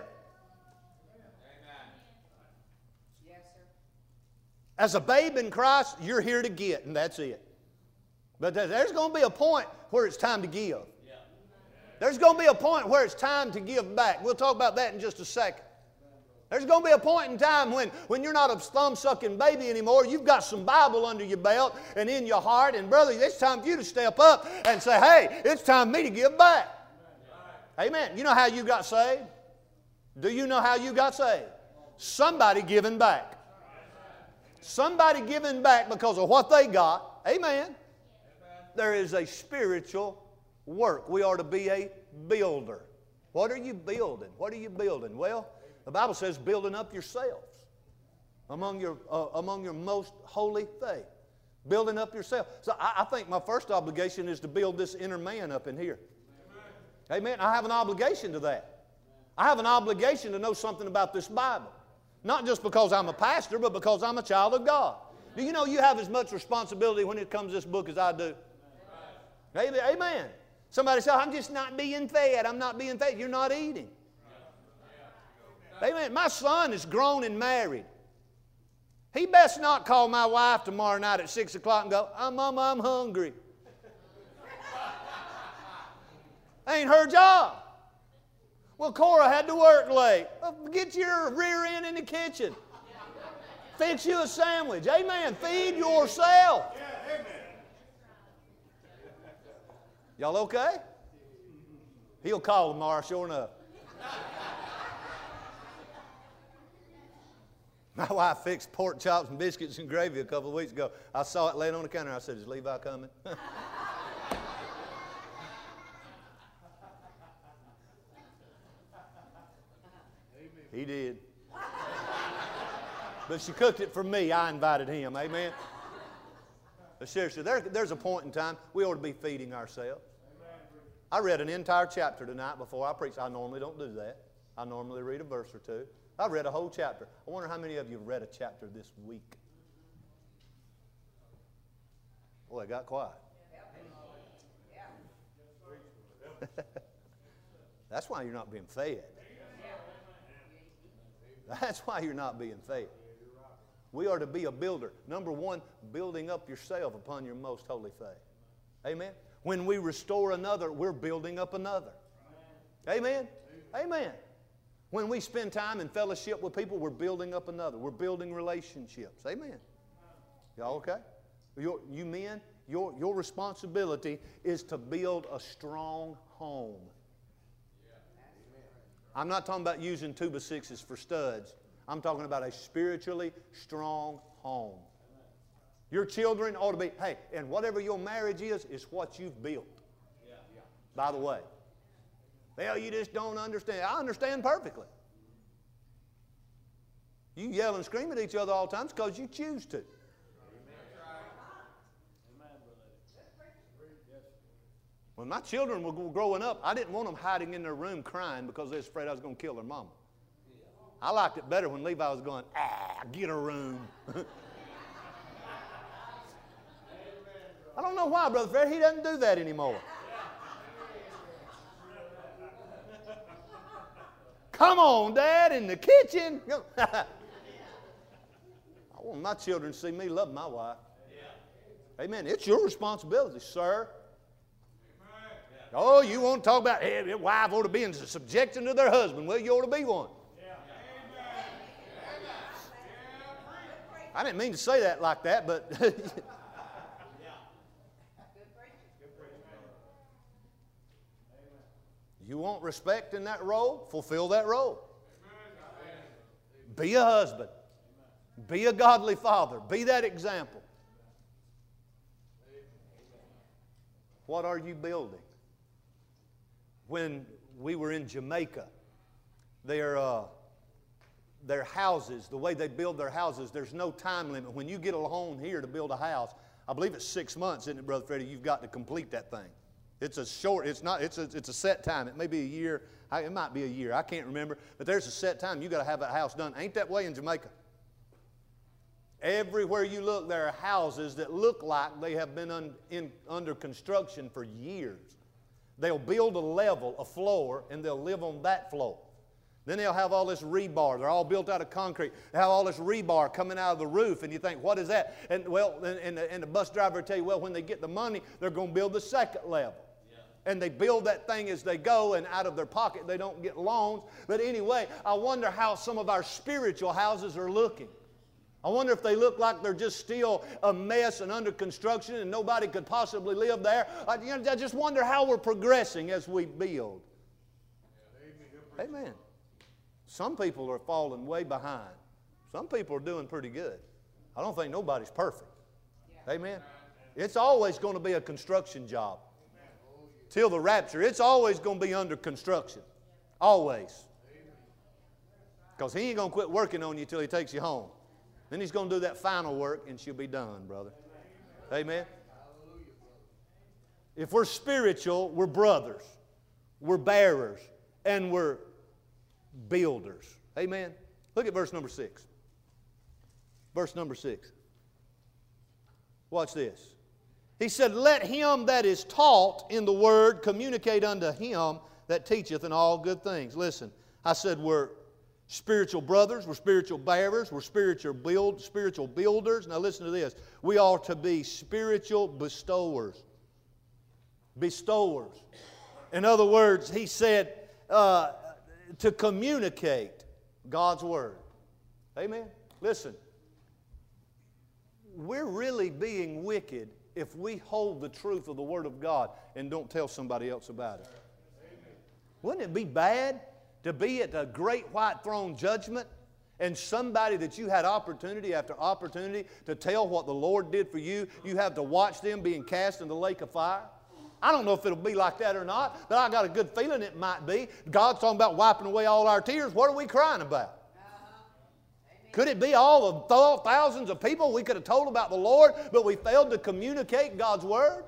Yes, sir. As a babe in Christ, you're here to get, and that's it. But there's going to be a point where it's time to give. There's going to be a point where it's time to give back. We'll talk about that in just a second. There's going to be a point in time when you're not a thumb-sucking baby anymore. You've got some Bible under your belt and in your heart. And brother, it's time for you to step up and say, hey, it's time for me to give back. Amen. You know how you got saved? Do you know how you got saved? Somebody giving back. Somebody giving back because of what they got. Amen. There is a spiritual work. We are to be a builder. What are you building? What are you building? Well, the Bible says building up yourselves among your most holy faith. Building up yourself. So I think my first obligation is to build this inner man up in here. Amen. I have an obligation to that. I have an obligation to know something about this Bible. Not just because I'm a pastor, but because I'm a child of God. Do you know you have as much responsibility when it comes to this book as I do? Amen. Somebody said, I'm just not being fed. I'm not being fed. You're not eating. Amen. My son is grown and married. He best not call my wife tomorrow night at 6 o'clock and go, Mama, I'm hungry. Ain't her job. Well, Cora had to work late. Well, get your rear end in the kitchen. Fix you a sandwich. Amen. Feed yourself. Y'all okay? He'll call tomorrow, sure enough. My wife fixed pork chops and biscuits and gravy a couple of weeks ago. I saw it laying on the counter. I said, is Levi coming? He did. But she cooked it for me. I invited him. Amen. But seriously, there's a point in time we ought to be feeding ourselves. I read an entire chapter tonight before I preach. I normally don't do that. I normally read a verse or two. I read a whole chapter. I wonder how many of you have read a chapter this week. Boy, it got quiet. That's why you're not being fed. That's why you're not being fed. We are to be a builder. Number one, building up yourself upon your most holy faith. Amen. When we restore another, we're building up another. Amen. Amen. When we spend time in fellowship with people, we're building up another. We're building relationships. Amen. Y'all okay? You men, your responsibility is to build a strong home. I'm not talking about using 2x6s for studs. I'm talking about a spiritually strong home. Your children ought to be, hey, and whatever your marriage is what you've built. By the way. Well, you just don't understand. I understand perfectly. You yell and scream at each other all the time because you choose to. When my children were growing up, I didn't want them hiding in their room crying because they was afraid I was going to kill their mama. I liked it better when Levi was going, get a room. I don't know why, Brother Fred. He doesn't do that anymore. Come on, Dad, in the kitchen. I want my children to see me love my wife. Amen. It's your responsibility, sir. Oh, you want to talk about, hey, a wife ought to be in subjection to their husband. Well, you ought to be one. I didn't mean to say that like that, but you want respect in that role? Fulfill that role. Be a husband. Be a godly father. Be that example. What are you building? When we were in Jamaica, their houses, the way they build their houses, there's no time limit. When you get a loan here to build a house, I believe it's 6 months, isn't it, Brother Freddie? You've got to complete that thing. It's a set time. It may be a year. It might be a year. I can't remember. But there's a set time. You've got to have that house done. Ain't that way in Jamaica? Everywhere you look, there are houses that look like they have been under construction for years. They'll build a level, a floor, and they'll live on that floor. Then they'll have all this rebar. They're all built out of concrete. They have all this rebar coming out of the roof, and you think, what is that? And the bus driver will tell you, well, when they get the money, they're going to build the second level. Yeah. And they build that thing as they go, and out of their pocket they don't get loans. But anyway, I wonder how some of our spiritual houses are looking. I wonder if they look like they're just still a mess and under construction and nobody could possibly live there. I just wonder how we're progressing as we build. Amen. Some people are falling way behind. Some people are doing pretty good. I don't think nobody's perfect. Amen. It's always going to be a construction job. Till the rapture, it's always going to be under construction. Always. Because He ain't going to quit working on you till He takes you home. Then He's going to do that final work and she'll be done, brother. Amen. If we're spiritual, we're brothers. We're bearers. And we're builders. Amen. Look at verse number 6. Verse number 6. Watch this. He said, let him that is taught in the word communicate unto him that teacheth in all good things. Listen, I said we're spiritual brothers, we're spiritual bearers, we're spiritual builders. Now listen to this. We are to be spiritual bestowers. Bestowers. In other words, he said to communicate God's Word. Amen? Listen, we're really being wicked if we hold the truth of the Word of God and don't tell somebody else about it. Wouldn't it be bad to be at the great white throne judgment and somebody that you had opportunity after opportunity to tell what the Lord did for you, you have to watch them being cast in the lake of fire? I don't know if it'll be like that or not, but I got a good feeling it might be. God's talking about wiping away all our tears. What are we crying about? Could it be all the thousands of people we could have told about the Lord, but we failed to communicate God's Word?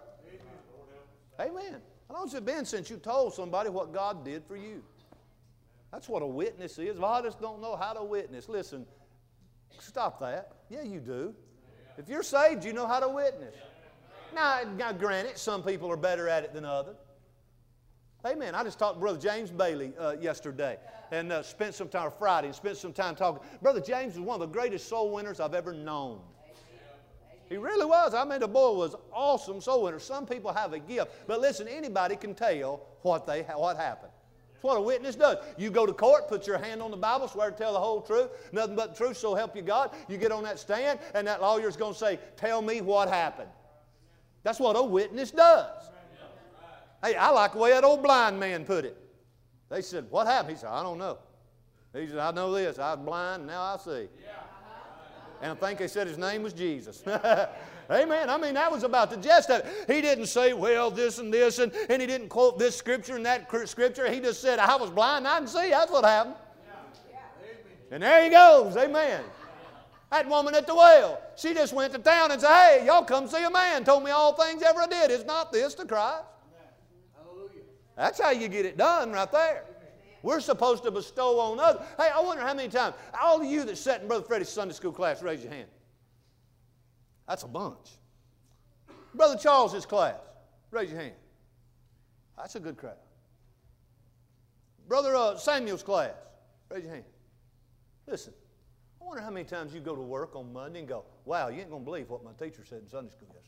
Amen. How long has it been since you told somebody what God did for you? That's what a witness is. Well, I just don't know how to witness. Listen, stop that. Yeah, you do. If you're saved, you know how to witness. Now, granted, some people are better at it than others. Amen. I just talked to Brother James Bailey yesterday and spent some time, Friday, and spent some time talking. Brother James was one of the greatest soul winners I've ever known. He really was. I mean, the boy was awesome soul winner. Some people have a gift. But listen, anybody can tell what happened. That's what a witness does. You go to court, put your hand on the Bible, swear to tell the whole truth, nothing but the truth, so help you God. You get on that stand, and that lawyer's going to say, tell me what happened. That's what a witness does. Hey, I like the way that old blind man put it. They said, what happened? He said, I don't know. He said, I know this. I was blind, and now I see. And I think they said his name was Jesus. Amen. I mean, that was about the gist of it. He didn't say, well, this, and he didn't quote this scripture and that scripture. He just said, I was blind, I didn't see. That's what happened. And there he goes. Amen. That woman at the well, she just went to town and said, hey, y'all come see a man. Told me all things ever I did. Is not this the Christ? That's how you get it done right there. We're supposed to bestow on others. Hey, I wonder how many times, all of you that sat in Brother Freddie's Sunday school class, raise your hand. That's a bunch. Brother Charles's class, raise your hand. That's a good crowd. Brother Samuel's class, raise your hand. Listen, I wonder how many times you go to work on Monday and go, wow, you ain't going to believe what my teacher said in Sunday school yesterday.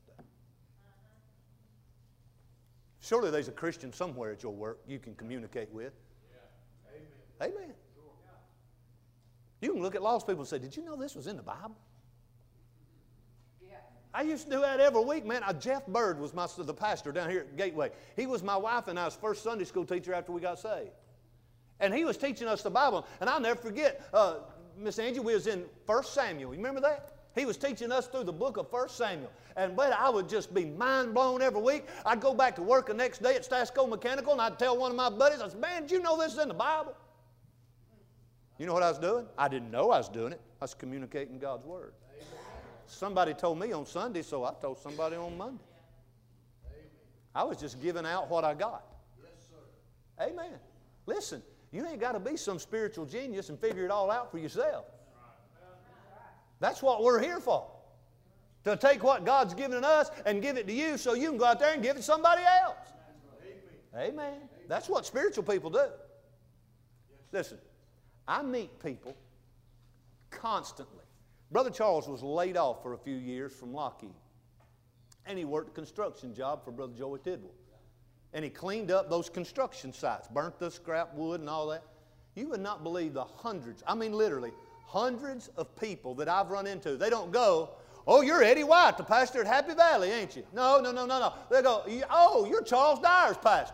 Surely there's a Christian somewhere at your work you can communicate with. Yeah. Amen. Amen. You can look at lost people and say, did you know this was in the Bible? Yeah. I used to do that every week, man. Jeff Bird was the pastor down here at Gateway. He was my wife and I's first Sunday school teacher after we got saved. And he was teaching us the Bible. And I'll never forget, Miss Angie, we was in 1 Samuel. You remember that? He was teaching us through the book of 1 Samuel. And but I would just be mind blown every week. I'd go back to work the next day at Stasco Mechanical, and I'd tell one of my buddies, I said, man, did you know this is in the Bible? You know what I was doing? I didn't know I was doing it. I was communicating God's Word. Amen. Somebody told me on Sunday, so I told somebody on Monday. Amen. I was just giving out what I got. Yes, sir. Amen. Listen, you ain't got to be some spiritual genius and figure it all out for yourself. That's what we're here for. To take what God's given us and give it to you so you can go out there and give it to somebody else. Amen. Amen. That's what spiritual people do. Listen, I meet people constantly. Brother Charles was laid off for a few years from Lockheed. And he worked a construction job for Brother Joey Tidwell. And he cleaned up those construction sites, burnt the scrap wood and all that. You would not believe the hundreds, I mean literally, hundreds of people that I've run into. They don't go, oh, you're Eddie White, the pastor at Happy Valley, ain't you? No. They go, oh, you're Charles Dyer's pastor.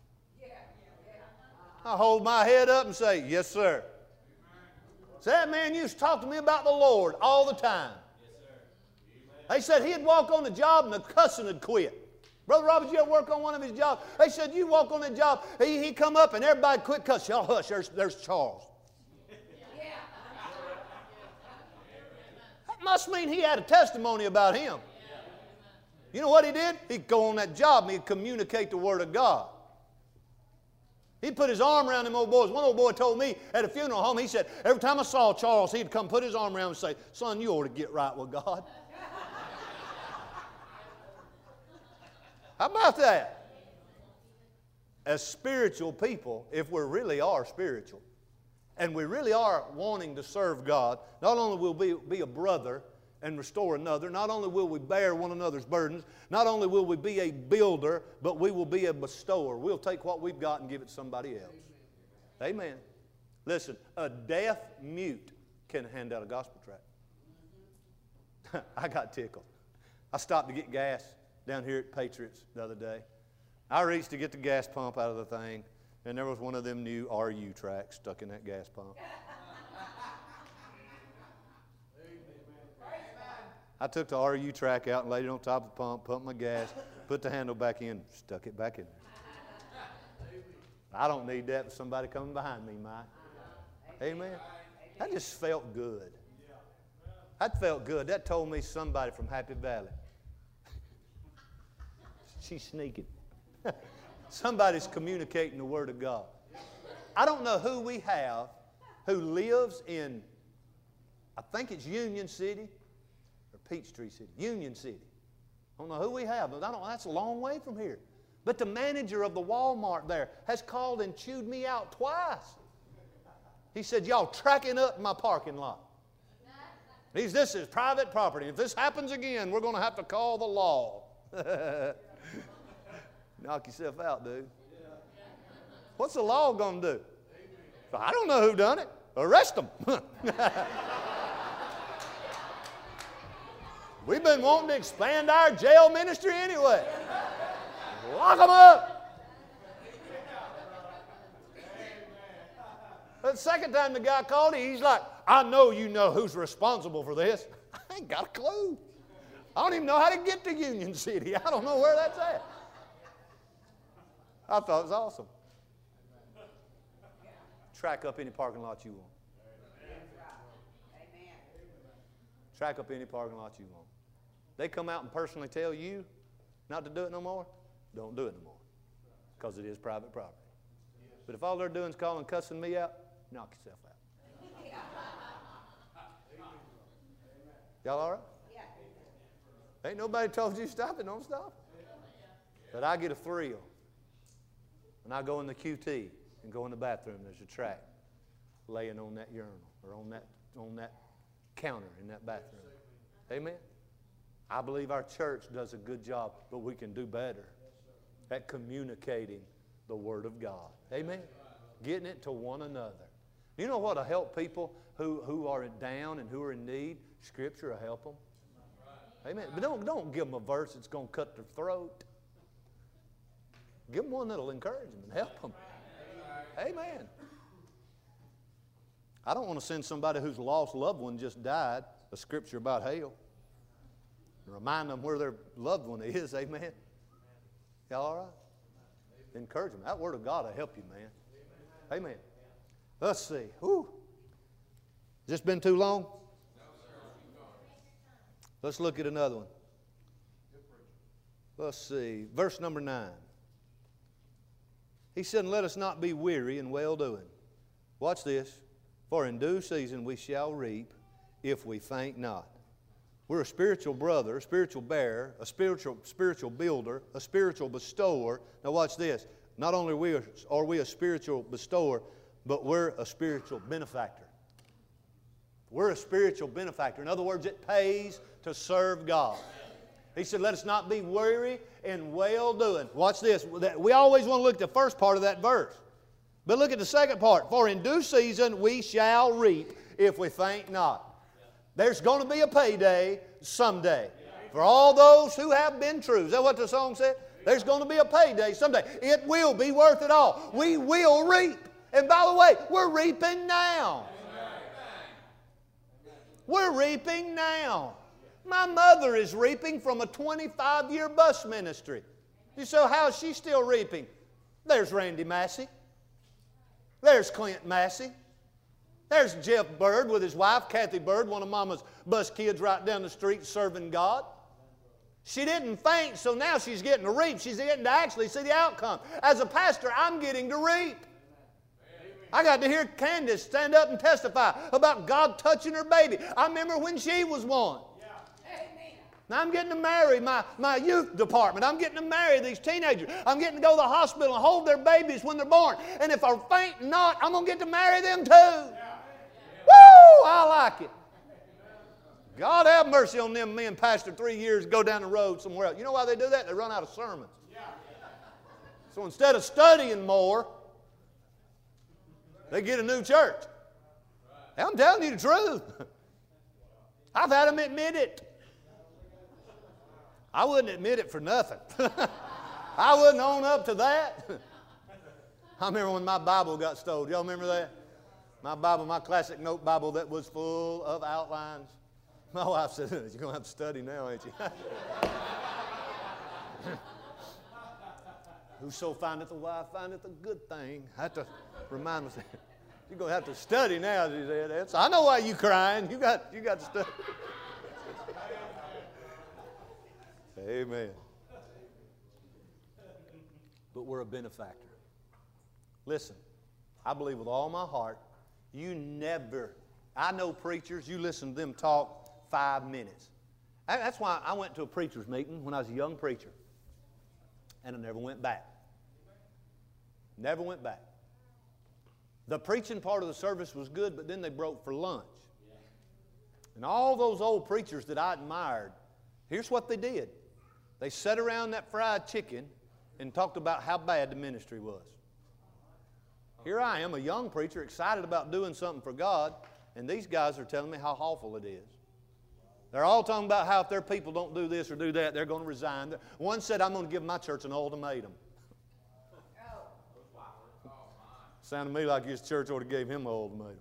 I hold my head up and say, yes, sir. So that man used to talk to me about the Lord all the time. They said he'd walk on the job and the cussing would quit. Brother Robert, you ever work on one of his jobs? They said, you walk on that job, he'd come up and everybody quit cussing. Y'all hush, there's Charles. That must mean he had a testimony about him. You know what he did? He'd go on that job and he'd communicate the Word of God. He'd put his arm around them old boys. One old boy told me at a funeral home, he said, every time I saw Charles, he'd come put his arm around and say, son, you ought to get right with God. How about that? As spiritual people, if we really are spiritual, and we really are wanting to serve God, not only will we be a brother and restore another, not only will we bear one another's burdens, not only will we be a builder, but we will be a bestower. We'll take what we've got and give it to somebody else. Amen. Listen, a deaf mute can hand out a gospel tract. I got tickled. I stopped to get gas down here at Patriots the other day. I reached to get the gas pump out of the thing, and there was one of them new RU tracks stuck in that gas pump. I took the RU track out and laid it on top of the pump, pumped my gas, put the handle back in, stuck it back in there. I don't need that with somebody coming behind me, Mike. Amen. That just felt good. That felt good. That told me somebody from Happy Valley. She's sneaking. Somebody's communicating the Word of God. I don't know who we have who lives in, I think it's Union City or Peachtree City. Union City. I don't know who we have, but that's a long way from here. But the manager of the Walmart there has called and chewed me out twice. He said, y'all tracking up my parking lot. This is private property. If this happens again, we're going to have to call the law. Knock yourself out, dude. What's the law going to do? I don't know who done it. Arrest them. We've been wanting to expand our jail ministry anyway. Lock them up. But the second time the guy called him, he's like, I know you know who's responsible for this. I ain't got a clue. I don't even know how to get to Union City. I don't know where that's at. I thought it was awesome. Track up any parking lot you want. Track up any parking lot you want. They come out and personally tell you not to do it no more, don't do it no more. Because it is private property. But if all they're doing is calling and cussing me out, knock yourself out. Y'all all right? Ain't nobody told you to stop it, don't stop it. But I get a thrill when I go in the QT and go in the bathroom. There's a track laying on that urinal or on that counter in that bathroom. Amen? I believe our church does a good job, but we can do better at communicating the Word of God. Amen? Getting it to one another. You know what will help people who are down and who are in need? Scripture will help them. Amen. But don't give them a verse that's going to cut their throat. Give them one that will encourage them and help them. Amen. I don't want to send somebody whose lost loved one just died a scripture about hell. Remind them where their loved one is. Amen. Y'all all right? Encourage them. That Word of God will help you, man. Amen. Let's see. Whew. Has this been too long? Let's look at another one. Let's see. Verse number 9. He said, let us not be weary in well-doing. Watch this. For in due season we shall reap if we faint not. We're a spiritual brother, a spiritual bearer, a spiritual builder, a spiritual bestower. Now watch this. Not only are we a spiritual bestower, but we're a spiritual benefactor. We're a spiritual benefactor. In other words, it pays to serve God. He said, let us not be weary in well-doing. Watch this. We always want to look at the first part of that verse. But look at the second part. For in due season we shall reap if we faint not. There's going to be a payday someday. For all those who have been true. Is that what the song said? There's going to be a payday someday. It will be worth it all. We will reap. And by the way, we're reaping now. We're reaping now. My mother is reaping from a 25-year bus ministry. You say, how is she still reaping? There's Randy Massey. There's Clint Massey. There's Jeff Bird with his wife, Kathy Bird, one of Mama's bus kids right down the street serving God. She didn't faint, so now she's getting to reap. She's getting to actually see the outcome. As a pastor, I'm getting to reap. I got to hear Candace stand up and testify about God touching her baby. I remember when she was one. Now I'm getting to marry my youth department. I'm getting to marry these teenagers. I'm getting to go to the hospital and hold their babies when they're born. And if I faint not, I'm going to get to marry them too. Woo! I like it. God have mercy on them men pastored 3 years, go down the road somewhere else. You know why they do that? They run out of sermons. So instead of studying more, they get a new church. I'm telling you the truth. I've had them admit it. I wouldn't admit it for nothing. I wouldn't own up to that. I remember when my Bible got stolen. Y'all remember that? My Bible, my classic note Bible that was full of outlines. My wife said, you're going to have to study now, ain't you? Whoso findeth a wife findeth a good thing. I have to remind myself. You're going to have to study now, she said. I know why you're crying. You got to study. Amen. But we're a benefactor. Listen, I believe with all my heart, I know preachers, you listen to them talk 5 minutes. That's why I went to a preacher's meeting when I was a young preacher. And I never went back. Never went back. The preaching part of the service was good, but then they broke for lunch. And all those old preachers that I admired, here's what they did. They sat around that fried chicken and talked about how bad the ministry was. Here I am, a young preacher, excited about doing something for God, and these guys are telling me how awful it is. They're all talking about how if their people don't do this or do that, they're going to resign. One said, I'm going to give my church an ultimatum. Sounded to me like his church ought to gave him an ultimatum.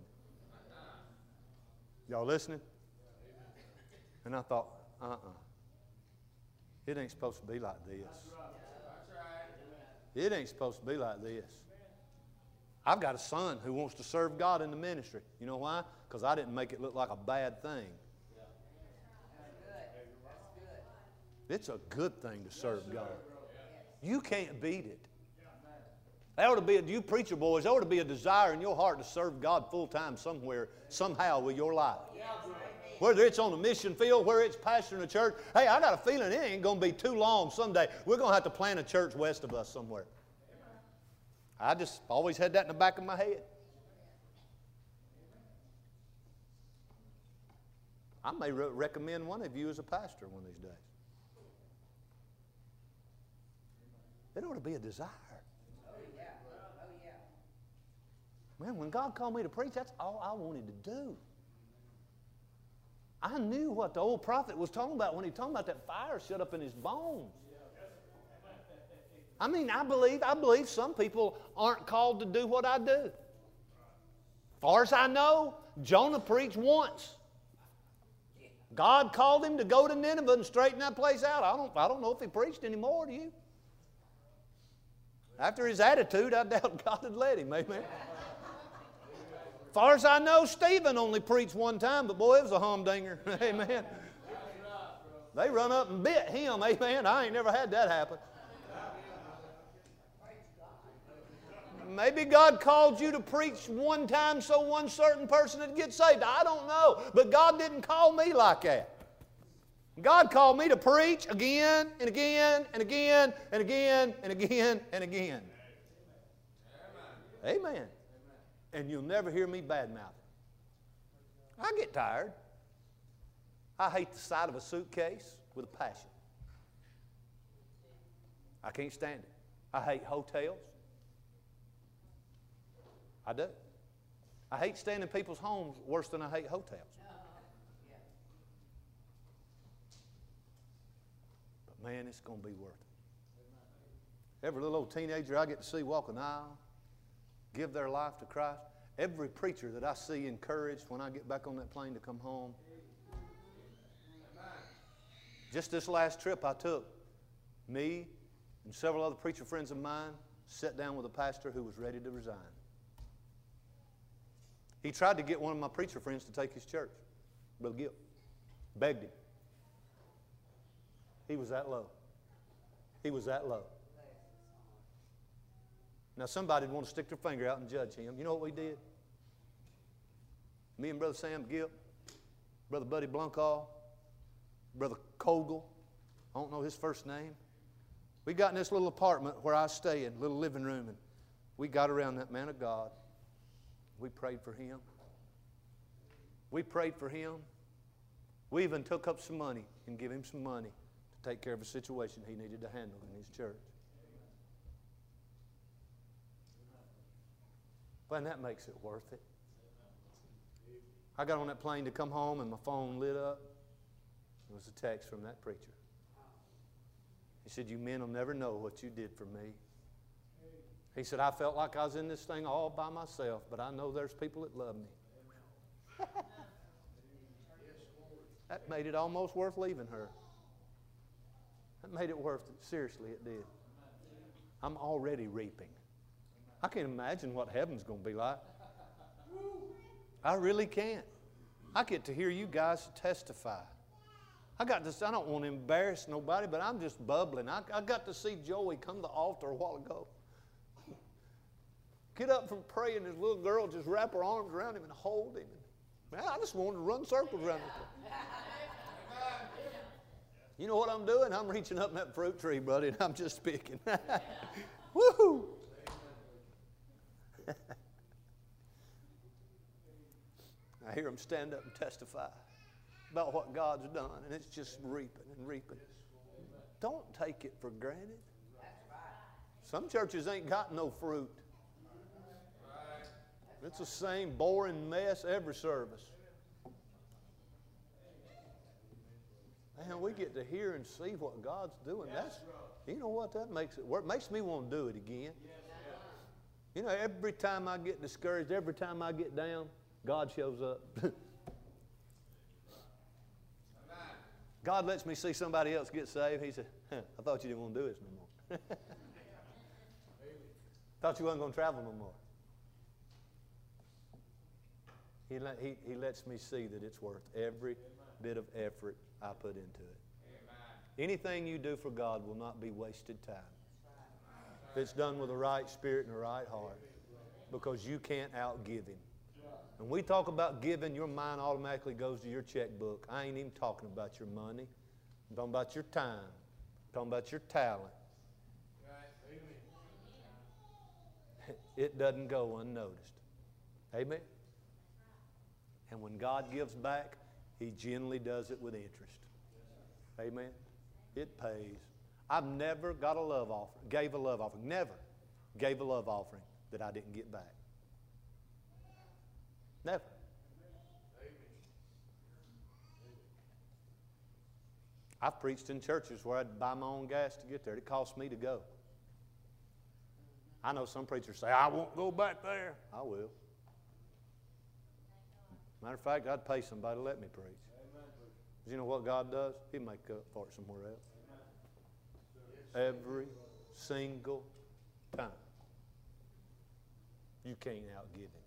Y'all listening? And I thought, it ain't supposed to be like this. It ain't supposed to be like this. I've got a son who wants to serve God in the ministry. You know why? Because I didn't make it look like a bad thing. It's a good thing to serve God. You can't beat it. There ought to be, you preacher boys, there ought to be a desire in your heart to serve God full time somewhere, somehow with your life. Whether it's on a mission field, whether it's pastoring a church. Hey, I got a feeling it ain't going to be too long someday. We're going to have to plant a church west of us somewhere. I just always had that in the back of my head. I may recommend one of you as a pastor one of these days. It ought to be a desire. Man, when God called me to preach, that's all I wanted to do. I knew what the old prophet was talking about when he was talking about that fire shut up in his bones. I mean, I believe some people aren't called to do what I do. As far as I know, Jonah preached once. God called him to go to Nineveh and straighten that place out. I don't know if he preached anymore, do you? After his attitude, I doubt God had let him, amen. As far as I know, Stephen only preached one time, but boy, it was a humdinger, amen. They run up and bit him, amen. I ain't never had that happen. Maybe God called you to preach one time so one certain person would get saved. I don't know, but God didn't call me like that. God called me to preach again and again and again and again and again and again. Amen. And you'll never hear me badmouth. I get tired. I hate the sight of a suitcase with a passion. I can't stand it. I hate hotels. I do. I hate staying in people's homes worse than I hate hotels. But man, it's going to be worth it. Every little old teenager I get to see walk an aisle, give their life to Christ. Every preacher that I see encouraged when I get back on that plane to come home. Just this last trip I took, me and several other preacher friends of mine sat down with a pastor who was ready to resign. He tried to get one of my preacher friends to take his church, Brother Gill. Begged him. He was that low. He was that low. Now somebody would want to stick their finger out and judge him. You know what we did? Me and Brother Sam Gill, Brother Buddy Blunkall, Brother Kogel, I don't know his first name. We got in this little apartment where I stay in, little living room, and we got around that man of God. We prayed for him. We prayed for him. We even took up some money and give him some money to take care of a situation he needed to handle in his church. Well, and that makes it worth it. I got on that plane to come home and my phone lit up. It was a text from that preacher. He said, "You men will never know what you did for me." He said, "I felt like I was in this thing all by myself, but I know there's people that love me." That made it almost worth leaving her. That made it worth it. Seriously, it did. I'm already reaping. I can't imagine what heaven's going to be like. I really can't. I get to hear you guys testify. I don't want to embarrass nobody, but I'm just bubbling. I got to see Joey come to the altar a while ago. Get up from praying, his little girl just wrap her arms around him and hold him. Man, I just wanted to run circles around him. You know what I'm doing? I'm reaching up in that fruit tree, buddy, and I'm just picking. Woo-hoo! I hear them stand up and testify about what God's done, and it's just reaping and reaping. Don't take it for granted. Some churches ain't got no fruit. It's the same boring mess every service. Man, we get to hear and see what God's doing. You know what? That makes it work. Makes me want to do it again. You know, every time I get discouraged, every time I get down, God shows up. God lets me see somebody else get saved. He said, "I thought you didn't want to do this no more. Thought you wasn't going to travel no more." He lets me see that it's worth every bit of effort I put into it. Anything you do for God will not be wasted time. If it's done with the right spirit and the right heart, because you can't outgive Him. When we talk about giving, your mind automatically goes to your checkbook. I ain't even talking about your money. I'm talking about your time. I'm talking about your talent. It doesn't go unnoticed. Amen? And when God gives back, He generally does it with interest. Amen? It pays. I've never got a love offering, gave a love offering, never gave a love offering that I didn't get back. Never. I've preached in churches where I'd buy my own gas to get there. It cost me to go. I know some preachers say, "I won't go back there." I will. Matter of fact, I'd pay somebody to let me preach. Because you know what God does? He'll make up for it somewhere else. Every single time. You can't outgive Him.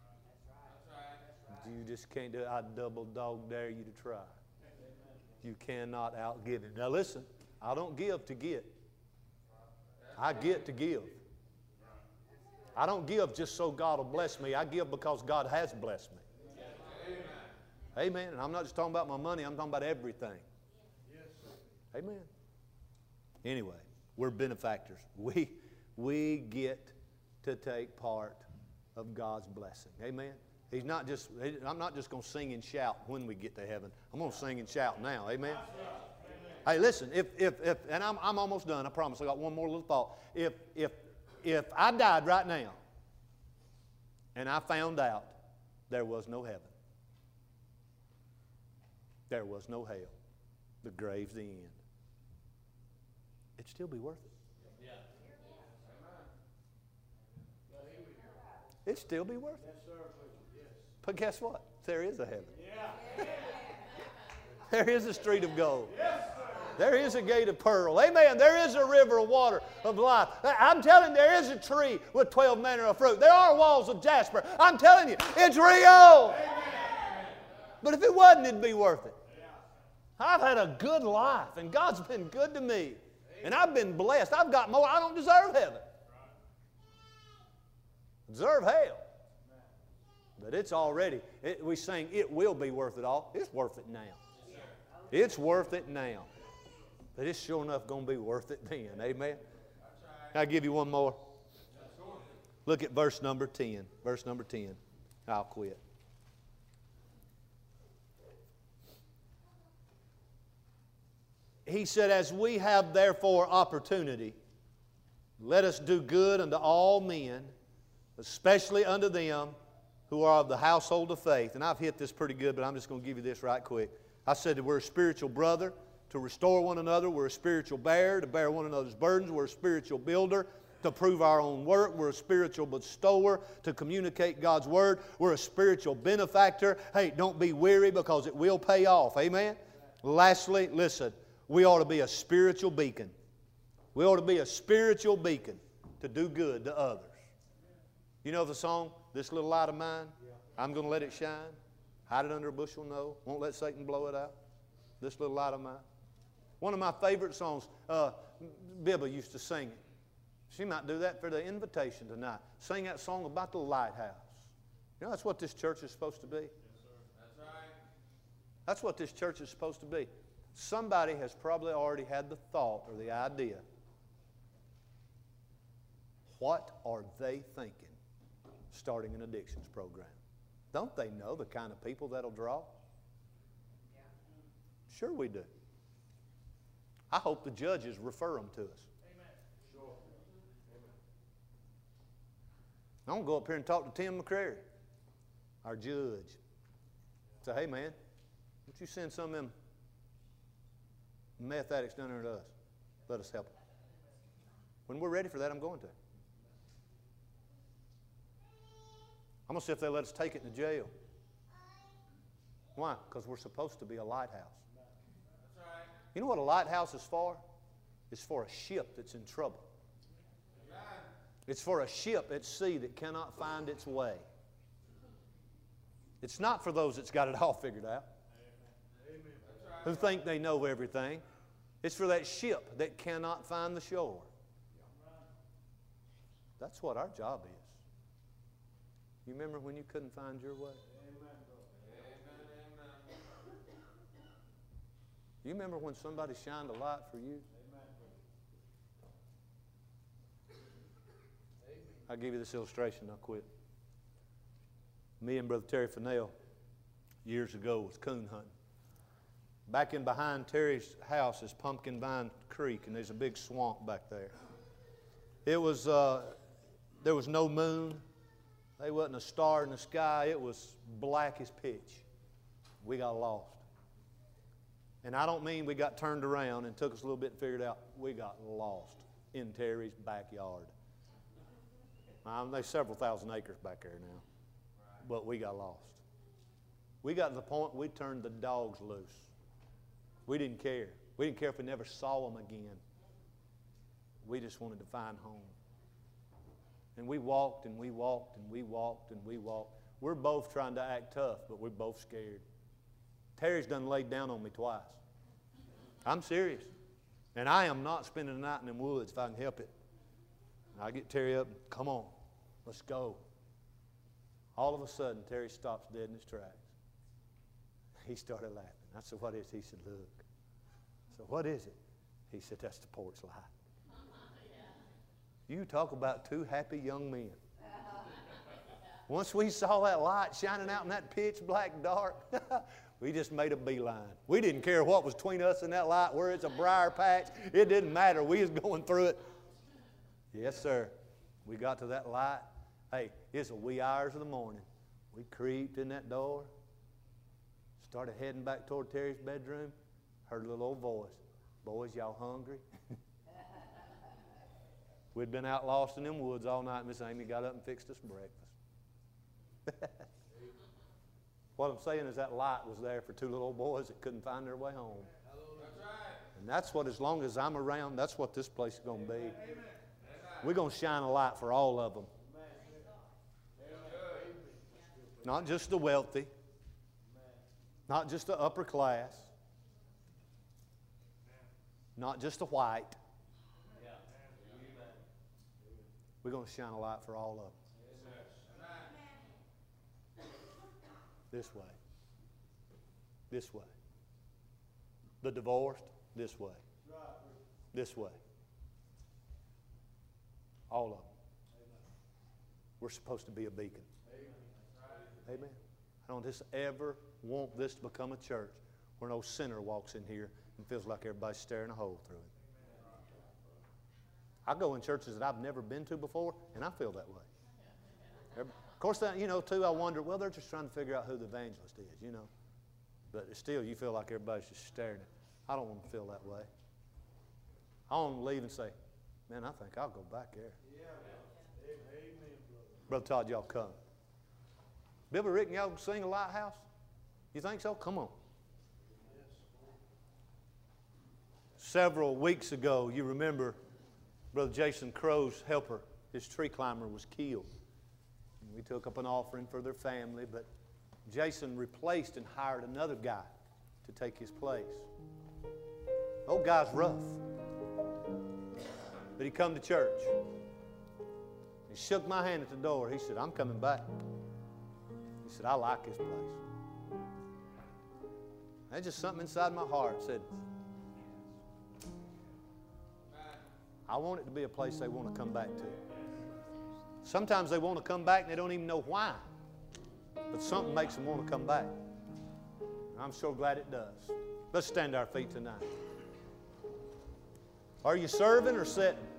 You just can't do it. I double dog dare you to try. You cannot outgive Him. Now listen, I don't give to get. I get to give. I don't give just so God will bless me. I give because God has blessed me. Amen. And I'm not just talking about my money. I'm talking about everything. Amen. Anyway, we're benefactors. We get to take part of God's blessing. Amen. I'm not just going to sing and shout when we get to heaven. I'm going to sing and shout now. Amen. Hey, listen. And I'm almost done. I promise. I got one more little thought. If I died right now, and I found out there was no heaven, there was no hell, the grave's the end, it'd still be worth it. It'd still be worth it. But guess what? There is a heaven. There is a street of gold. There is a gate of pearl. Amen. There is a river of water of life. I'm telling you, there is a tree with 12 manner of fruit. There are walls of jasper. I'm telling you, it's real. But if it wasn't, it'd be worth it. I've had a good life, and God's been good to me. And I've been blessed. I've got more. I don't deserve heaven. I deserve hell. But it's already, we sing, it will be worth it all. It's worth it now. It's worth it now. But it's sure enough going to be worth it then. Amen? I'll give you one more. Look at verse number 10. Verse number 10. I'll quit. He said, as we have therefore opportunity, let us do good unto all men, especially unto them who are of the household of faith. And I've hit this pretty good, but I'm just going to give you this right quick. I said that we're a spiritual brother to restore one another. We're a spiritual bearer to bear one another's burdens. We're a spiritual builder to prove our own work. We're a spiritual bestower to communicate God's Word. We're a spiritual benefactor. Hey, don't be weary because it will pay off. Amen? Lastly, listen, we ought to be a spiritual beacon. We ought to be a spiritual beacon to do good to others. You know the song, This Little Light of Mine? I'm going to let it shine. Hide it under a bushel, no. Won't let Satan blow it out. This little light of mine. One of my favorite songs, Bibba used to sing it. She might do that for the invitation tonight. Sing that song about the lighthouse. You know, that's what this church is supposed to be. Yes, sir. That's right. That's what this church is supposed to be. Somebody has probably already had the thought or the idea. What are they thinking starting an addictions program? Don't they know the kind of people that'll draw? Yeah. Sure we do. I hope the judges refer them to us. Amen. Sure. Amen. I'm going to go up here and talk to Tim McCrary, our judge. Say, hey man, won't you send some of them meth addicts down there to us? Let us help them. When we're ready for that, I'm going to. I'm going to see if they let us take it to jail. Why? Because we're supposed to be a lighthouse. That's right. You know what a lighthouse is for? It's for a ship that's in trouble. Amen. It's for a ship at sea that cannot find its way. It's not for those that's got it all figured out. Amen. Who think they know everything. It's for that ship that cannot find the shore. That's what our job is. You remember when you couldn't find your way? Amen. You remember when somebody shined a light for you? I'll give you this illustration, I'll quit. Me and Brother Terry Fennell years ago was coon hunting. Back in behind Terry's house is Pumpkin Vine Creek, and there's a big swamp back there. It was, there was no moon. There wasn't a star in the sky. It was black as pitch. We got lost. And I don't mean we got turned around and took us a little bit and figured out. We got lost in Terry's backyard. There's several thousand acres back there now. But we got lost. We got to the point we turned the dogs loose. We didn't care. We didn't care if we never saw them again. We just wanted to find home. And we walked and we walked and we walked and we walked. We're both trying to act tough, but we're both scared. Terry's done laid down on me twice. I'm serious. And I am not spending the night in them woods if I can help it. And I get Terry up and, come on, let's go. All of a sudden, Terry stops dead in his tracks. He started laughing. I said, what is it? He said, look. I said, what is it? He said, that's the porch light. You talk about two happy young men. Once we saw that light shining out in that pitch black dark, we just made a beeline. We didn't care what was between us and that light, where it's a briar patch. It didn't matter. We was going through it. Yes, sir. We got to that light. Hey, it's the wee hours of the morning. We creeped in that door, started heading back toward Terry's bedroom, heard a little old voice. Boys, y'all hungry? We'd been out lost in them woods all night. Miss Amy got up and fixed us breakfast. What I'm saying is that light was there for two little old boys that couldn't find their way home. That's right. And that's what, as long as I'm around, that's what this place is going to be. Amen. We're going to shine a light for all of them. Not just the wealthy. Not just the upper class. Not just the white. We're going to shine a light for all of them. This way. This way. The divorced, this way. This way. All of them. We're supposed to be a beacon. Amen. I don't just ever want this to become a church where no sinner walks in here and feels like everybody's staring a hole through it. I go in churches that I've never been to before, and I feel that way. Of course, too, I wonder, well, they're just trying to figure out who the evangelist is, But still, you feel like everybody's just staring at. I don't want to feel that way. I want to leave and say, man, I think I'll go back there. Brother Todd, y'all come. Bill and Rick, and y'all sing a Lighthouse? You think so? Come on. Several weeks ago, you remember Brother Jason Crow's helper, his tree climber, was killed. And we took up an offering for their family, but Jason replaced and hired another guy to take his place. The old guy's rough. But he come to church. He shook my hand at the door. He said, I'm coming back. He said, I like this place. There's just something inside my heart said, I want it to be a place they want to come back to. Sometimes they want to come back and they don't even know why. But something makes them want to come back. And I'm so glad it does. Let's stand to our feet tonight. Are you serving or sitting?